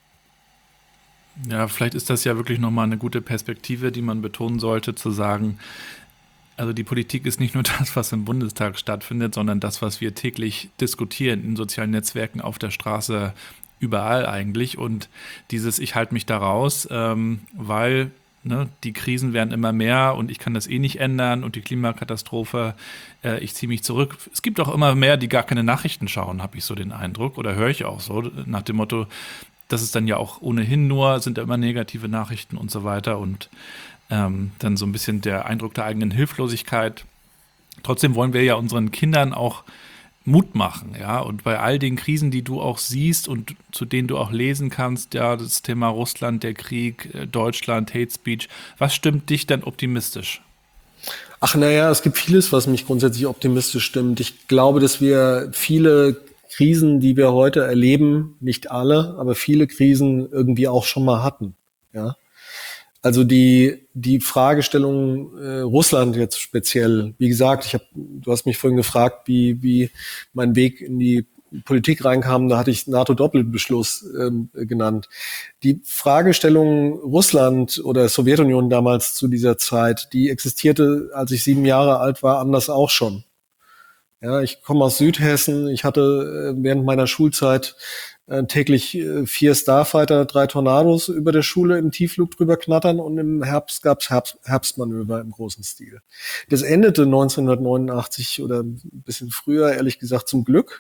Ja, vielleicht ist das ja wirklich nochmal eine gute Perspektive, die man betonen sollte, zu sagen, Also die Politik ist nicht nur das, was im Bundestag stattfindet, sondern das, was wir täglich diskutieren in sozialen Netzwerken, auf der Straße, überall eigentlich. Und dieses Ich halte mich da raus, ähm, weil ne, die Krisen werden immer mehr und ich kann das eh nicht ändern und die Klimakatastrophe, äh, ich ziehe mich zurück. Es gibt auch immer mehr, die gar keine Nachrichten schauen, habe ich so den Eindruck, oder höre ich auch so, nach dem Motto, das ist dann ja auch ohnehin nur, sind da immer negative Nachrichten und so weiter und ähm, dann so ein bisschen der Eindruck der eigenen Hilflosigkeit. Trotzdem wollen wir ja unseren Kindern auch Mut machen, ja, und bei all den Krisen, die du auch siehst und zu denen du auch lesen kannst, ja, das Thema Russland, der Krieg, Deutschland, Hate Speech, was stimmt dich denn optimistisch? Ach, naja, es gibt vieles, was mich grundsätzlich optimistisch stimmt. Ich glaube, dass wir viele Krisen, die wir heute erleben, nicht alle, aber viele Krisen irgendwie auch schon mal hatten, ja. Also die die Fragestellung äh, Russland jetzt speziell, wie gesagt, ich habe, du hast mich vorhin gefragt, wie wie mein Weg in die Politik reinkam, da hatte ich NATO-Doppelbeschluss ähm, genannt. Die Fragestellung Russland oder Sowjetunion damals zu dieser Zeit, die existierte, als ich sieben Jahre alt war, anders auch schon. Ja, ich komme aus Südhessen, ich hatte äh, während meiner Schulzeit Äh, täglich äh, vier Starfighter, drei Tornados über der Schule im Tiefflug drüber knattern und im Herbst gab's Herbst, Herbstmanöver im großen Stil. Das endete neunzehnhundertneunundachtzig oder ein bisschen früher, ehrlich gesagt, zum Glück.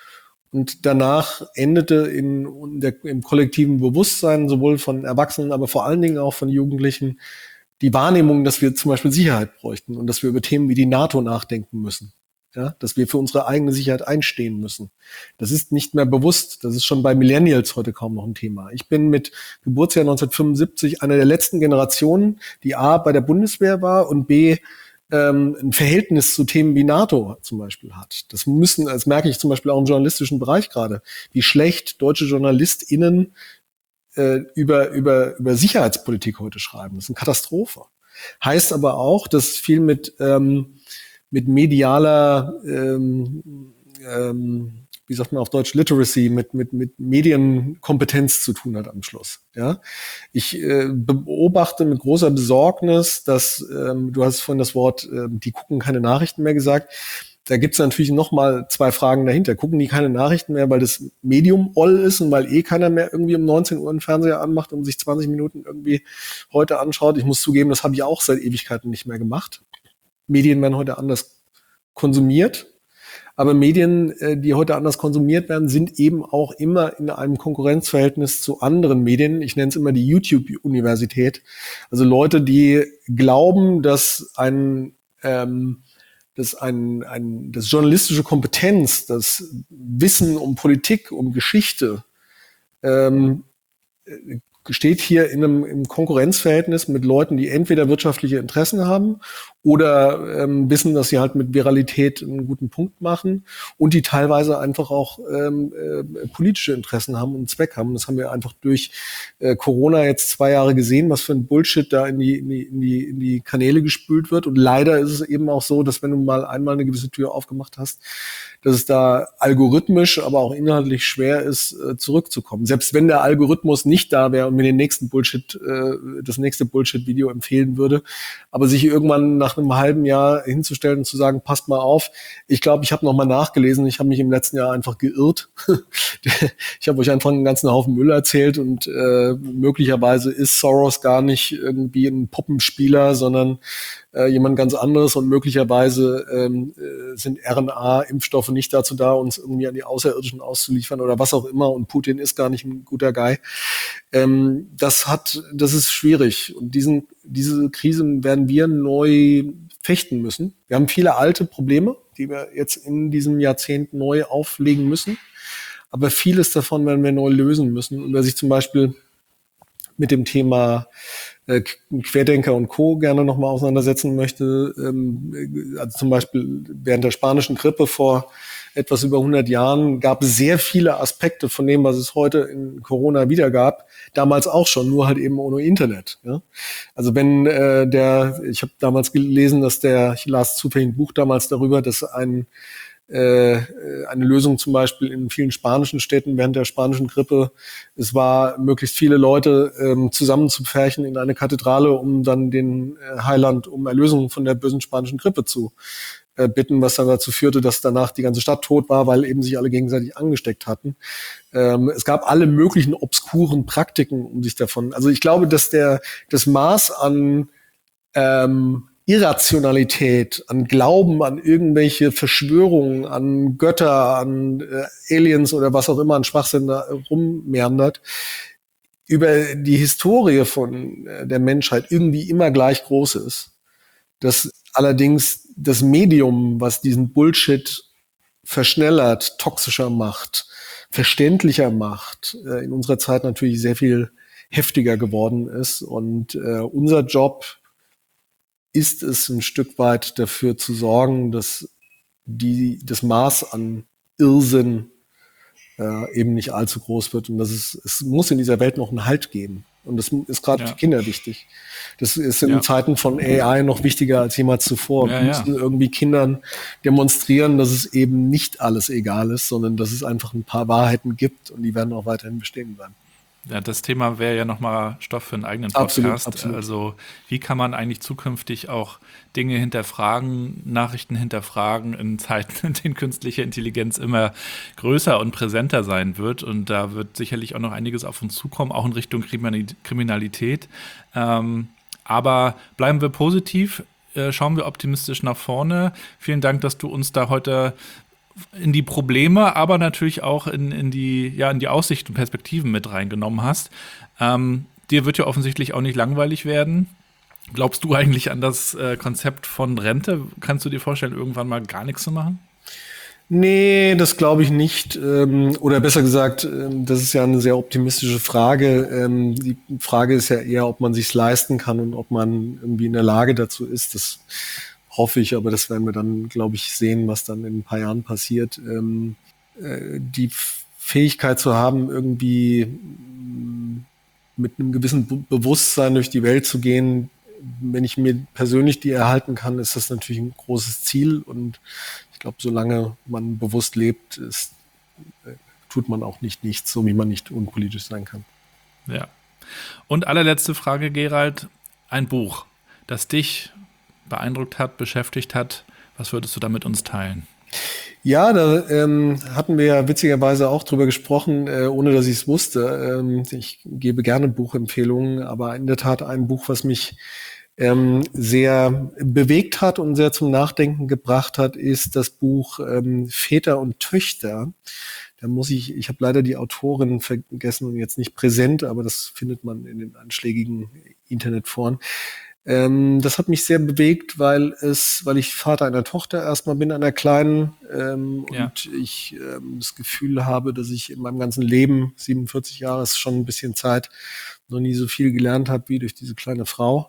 Und danach endete in, in der, im kollektiven Bewusstsein sowohl von Erwachsenen, aber vor allen Dingen auch von Jugendlichen die Wahrnehmung, dass wir zum Beispiel Sicherheit bräuchten und dass wir über Themen wie die NATO nachdenken müssen. Ja, dass wir für unsere eigene Sicherheit einstehen müssen. Das ist nicht mehr bewusst. Das ist schon bei Millennials heute kaum noch ein Thema. Ich bin mit Geburtsjahr neunzehnhundertfünfundsiebzig einer der letzten Generationen, die A, bei der Bundeswehr war und B, ähm, ein Verhältnis zu Themen wie NATO zum Beispiel hat. Das müssen, das merke ich zum Beispiel auch im journalistischen Bereich gerade, wie schlecht deutsche JournalistInnen äh, über, über, über Sicherheitspolitik heute schreiben. Das ist eine Katastrophe. Heißt aber auch, dass viel mit, ähm, mit medialer, ähm, ähm, wie sagt man auf Deutsch, Literacy, mit, mit, mit Medienkompetenz zu tun hat am Schluss. Ja, ich äh, beobachte mit großer Besorgnis, dass, ähm, du hast vorhin das Wort, äh, die gucken keine Nachrichten mehr gesagt. Da gibt's natürlich noch mal zwei Fragen dahinter. Gucken die keine Nachrichten mehr, weil das Medium oll ist und weil eh keiner mehr irgendwie um neunzehn Uhr einen Fernseher anmacht und sich zwanzig Minuten irgendwie heute anschaut? Ich muss zugeben, das habe ich auch seit Ewigkeiten nicht mehr gemacht. Medien werden heute anders konsumiert, aber Medien, die heute anders konsumiert werden, sind eben auch immer in einem Konkurrenzverhältnis zu anderen Medien. Ich nenne es immer die YouTube-Universität. Also Leute, die glauben, dass ein, ähm, dass ein, ein, das journalistische Kompetenz, das Wissen um Politik, um Geschichte, ähm, steht hier in einem im Konkurrenzverhältnis mit Leuten, die entweder wirtschaftliche Interessen haben oder ähm, wissen, dass sie halt mit Viralität einen guten Punkt machen und die teilweise einfach auch ähm, äh, politische Interessen haben und einen Zweck haben. Das haben wir einfach durch äh, Corona jetzt zwei Jahre gesehen, was für ein Bullshit da in die, in die, in die, in die Kanäle gespült wird. Und leider ist es eben auch so, dass wenn du mal einmal eine gewisse Tür aufgemacht hast, dass es da algorithmisch, aber auch inhaltlich schwer ist, äh, zurückzukommen. Selbst wenn der Algorithmus nicht da wäre und mir den nächsten Bullshit, äh, das nächste Bullshit-Video empfehlen würde, aber sich irgendwann nach einem halben Jahr hinzustellen und zu sagen, passt mal auf, ich glaube, ich habe noch mal nachgelesen, ich habe mich im letzten Jahr einfach geirrt. Ich habe euch einfach einen ganzen Haufen Müll erzählt und äh, möglicherweise ist Soros gar nicht irgendwie ein Puppenspieler, sondern äh, jemand ganz anderes und möglicherweise ähm, äh, sind R N A-Impfstoffe nicht dazu da, uns irgendwie an die Außerirdischen auszuliefern oder was auch immer und Putin ist gar nicht ein guter Guy. Ähm, das hat, das ist schwierig und diesen, diese Krise werden wir neu fechten müssen. Wir haben viele alte Probleme, die wir jetzt in diesem Jahrzehnt neu auflegen müssen, aber vieles davon werden wir neu lösen müssen. Und wer sich zum Beispiel mit dem Thema äh, Querdenker und Co. gerne nochmal auseinandersetzen möchte, ähm, also zum Beispiel während der spanischen Grippe vor etwas über hundert Jahren gab es sehr viele Aspekte von dem, was es heute in Corona wieder gab, damals auch schon, nur halt eben ohne Internet. Ja? Also wenn äh, der, ich habe damals gelesen, dass der, ich las zufällig ein Buch damals darüber, dass ein äh, eine Lösung zum Beispiel in vielen spanischen Städten während der spanischen Grippe. Es war, möglichst viele Leute ähm, zusammenzupferchen in eine Kathedrale, um dann den äh, Heiland um Erlösung von der bösen spanischen Grippe zu äh, bitten, was dann dazu führte, dass danach die ganze Stadt tot war, weil eben sich alle gegenseitig angesteckt hatten. Ähm, es gab alle möglichen obskuren Praktiken, um sich davon. Also ich glaube, dass der das Maß an ähm, Irrationalität, an Glauben, an irgendwelche Verschwörungen, an Götter, an äh, Aliens oder was auch immer, an Schwachsinn da rummeandert, über die Historie von äh, der Menschheit irgendwie immer gleich groß ist. Dass allerdings das Medium, was diesen Bullshit verschnellert, toxischer macht, verständlicher macht, äh, in unserer Zeit natürlich sehr viel heftiger geworden ist. Und äh, unser Job ist es ein Stück weit dafür zu sorgen, dass die, das Maß an Irrsinn äh, eben nicht allzu groß wird und dass es, es muss in dieser Welt noch einen Halt geben. Und das ist gerade ja. für Kinder wichtig. Das ist in ja. Zeiten von A I noch wichtiger als jemals zuvor. Ja, Wir müssen ja. irgendwie Kindern demonstrieren, dass es eben nicht alles egal ist, sondern dass es einfach ein paar Wahrheiten gibt und die werden auch weiterhin bestehen bleiben. Ja, das Thema wäre ja nochmal Stoff für einen eigenen Podcast. Absolut, absolut. Also wie kann man eigentlich zukünftig auch Dinge hinterfragen, Nachrichten hinterfragen in Zeiten, in denen künstliche Intelligenz immer größer und präsenter sein wird. Und da wird sicherlich auch noch einiges auf uns zukommen, auch in Richtung Kriminalität. Ähm, aber bleiben wir positiv, äh, schauen wir optimistisch nach vorne. Vielen Dank, dass du uns da heute in die Probleme, aber natürlich auch in, in, die, ja, in die Aussichten und Perspektiven mit reingenommen hast. Ähm, dir wird ja offensichtlich auch nicht langweilig werden. Glaubst du eigentlich an das äh, Konzept von Rente? Kannst du dir vorstellen, irgendwann mal gar nichts zu machen? Nee, das glaube ich nicht. Ähm, oder besser gesagt, ähm, das ist ja eine sehr optimistische Frage. Ähm, die Frage ist ja eher, ob man sich's leisten kann und ob man irgendwie in der Lage dazu ist. Das hoffe ich, aber das werden wir dann, glaube ich, sehen, was dann in ein paar Jahren passiert. Ähm, äh, die Fähigkeit zu haben, irgendwie mh, mit einem gewissen Be- Bewusstsein durch die Welt zu gehen, wenn ich mir persönlich die erhalten kann, ist das natürlich ein großes Ziel. Und ich glaube, solange man bewusst lebt, ist, äh, tut man auch nicht nichts, so wie man nicht unpolitisch sein kann. Ja. Und allerletzte Frage, Gerald. Ein Buch, das dich beeindruckt hat, beschäftigt hat. Was würdest du da mit uns teilen? Ja, da ähm, hatten wir ja witzigerweise auch drüber gesprochen, äh, ohne dass ich es wusste. Ähm, ich gebe gerne Buchempfehlungen, aber in der Tat ein Buch, was mich ähm, sehr bewegt hat und sehr zum Nachdenken gebracht hat, ist das Buch ähm, Väter und Töchter. Da muss ich, ich habe leider die Autorin vergessen und jetzt nicht präsent, aber das findet man in den einschlägigen Internetforen. Ähm, das hat mich sehr bewegt, weil es, weil ich Vater einer Tochter erstmal bin, einer kleinen, ähm, Ja. und ich ähm, das Gefühl habe, dass ich in meinem ganzen Leben, siebenundvierzig Jahre ist schon ein bisschen Zeit, noch nie so viel gelernt habe wie durch diese kleine Frau.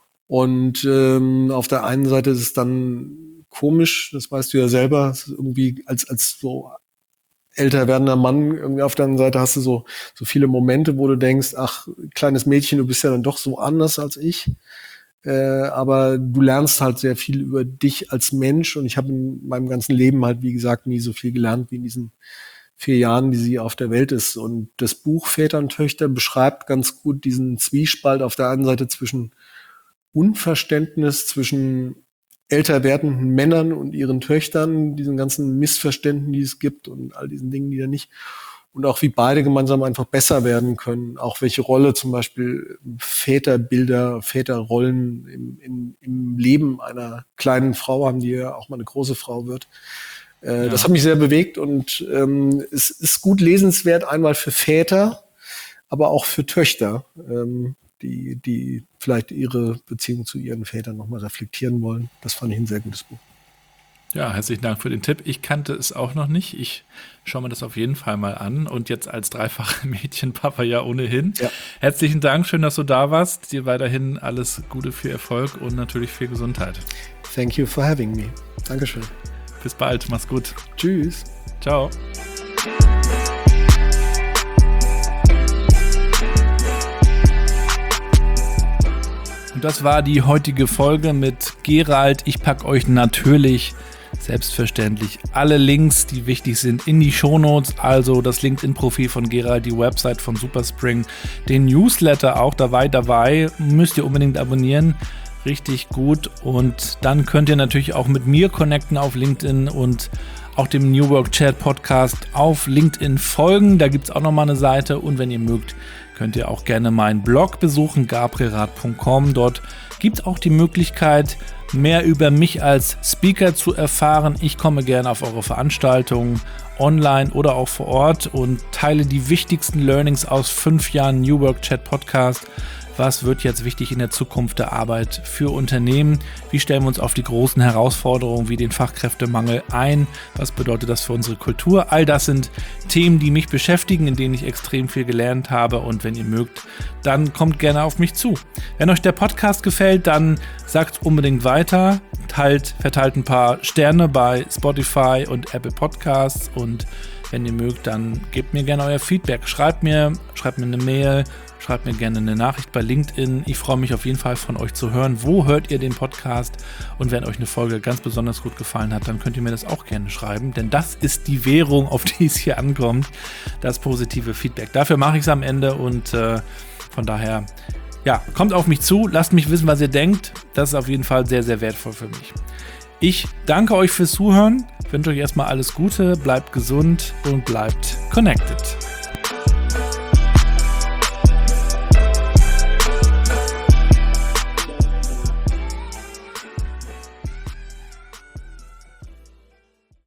Und ähm, auf der einen Seite ist es dann komisch, das weißt du ja selber, es ist irgendwie als als so älter werdender Mann, irgendwie auf der anderen Seite hast du so so viele Momente, wo du denkst, ach, kleines Mädchen, du bist ja dann doch so anders als ich. Äh, aber du lernst halt sehr viel über dich als Mensch und ich habe in meinem ganzen Leben halt, wie gesagt, nie so viel gelernt wie in diesen vier Jahren, die sie auf der Welt ist. Und das Buch Väter und Töchter beschreibt ganz gut diesen Zwiespalt auf der einen Seite zwischen Unverständnis, zwischen älter werdenden Männern und ihren Töchtern, diesen ganzen Missverständnissen, die es gibt und all diesen Dingen, die da nicht, und auch wie beide gemeinsam einfach besser werden können, auch welche Rolle zum Beispiel Väterbilder, Väterrollen im, im, im Leben einer kleinen Frau haben, die ja auch mal eine große Frau wird. Äh, Ja. Das hat mich sehr bewegt und ähm, es ist gut lesenswert, einmal für Väter, aber auch für Töchter, ähm, die, die vielleicht ihre Beziehung zu ihren Vätern nochmal reflektieren wollen. Das fand ich ein sehr gutes Buch. Ja, herzlichen Dank für den Tipp. Ich kannte es auch noch nicht. Ich schaue mir das auf jeden Fall mal an. Und jetzt als dreifacher Mädchenpapa ja ohnehin. Ja. Herzlichen Dank, schön, dass du da warst. Dir weiterhin alles Gute, viel Erfolg und natürlich viel Gesundheit. Thank you for having me. Dankeschön. Bis bald, mach's gut. Tschüss. Ciao. Und das war die heutige Folge mit Gerald. Ich packe euch natürlich selbstverständlich alle Links, die wichtig sind, in die Shownotes, also das LinkedIn-Profil von Gerald, die Website von Superspring, den Newsletter auch dabei, dabei, müsst ihr unbedingt abonnieren, richtig gut, und dann könnt ihr natürlich auch mit mir connecten auf LinkedIn und auch dem New Work Chat Podcast auf LinkedIn folgen, da gibt es auch nochmal eine Seite, und wenn ihr mögt, könnt ihr auch gerne meinen Blog besuchen, gabrielrath punkt com, dort gibt es auch die Möglichkeit, mehr über mich als Speaker zu erfahren. Ich komme gerne auf eure Veranstaltungen, online oder auch vor Ort, und teile die wichtigsten Learnings aus fünf Jahren New Work Chat Podcast. Was wird jetzt wichtig in der Zukunft der Arbeit für Unternehmen? Wie stellen wir uns auf die großen Herausforderungen wie den Fachkräftemangel ein? Was bedeutet das für unsere Kultur? All das sind Themen, die mich beschäftigen, in denen ich extrem viel gelernt habe, und wenn ihr mögt, dann kommt gerne auf mich zu. Wenn euch der Podcast gefällt, dann sagt unbedingt weiter, teilt, verteilt ein paar Sterne bei Spotify und Apple Podcasts, und wenn ihr mögt, dann gebt mir gerne euer Feedback. Schreibt mir, schreibt mir eine Mail, schreibt mir gerne eine Nachricht bei LinkedIn. Ich freue mich auf jeden Fall, von euch zu hören. Wo hört ihr den Podcast? Und wenn euch eine Folge ganz besonders gut gefallen hat, dann könnt ihr mir das auch gerne schreiben. Denn das ist die Währung, auf die es hier ankommt, das positive Feedback. Dafür mache ich es am Ende, und äh, von daher, ja, kommt auf mich zu. Lasst mich wissen, was ihr denkt. Das ist auf jeden Fall sehr, sehr wertvoll für mich. Ich danke euch fürs Zuhören. Ich wünsche euch erstmal alles Gute, bleibt gesund und bleibt connected.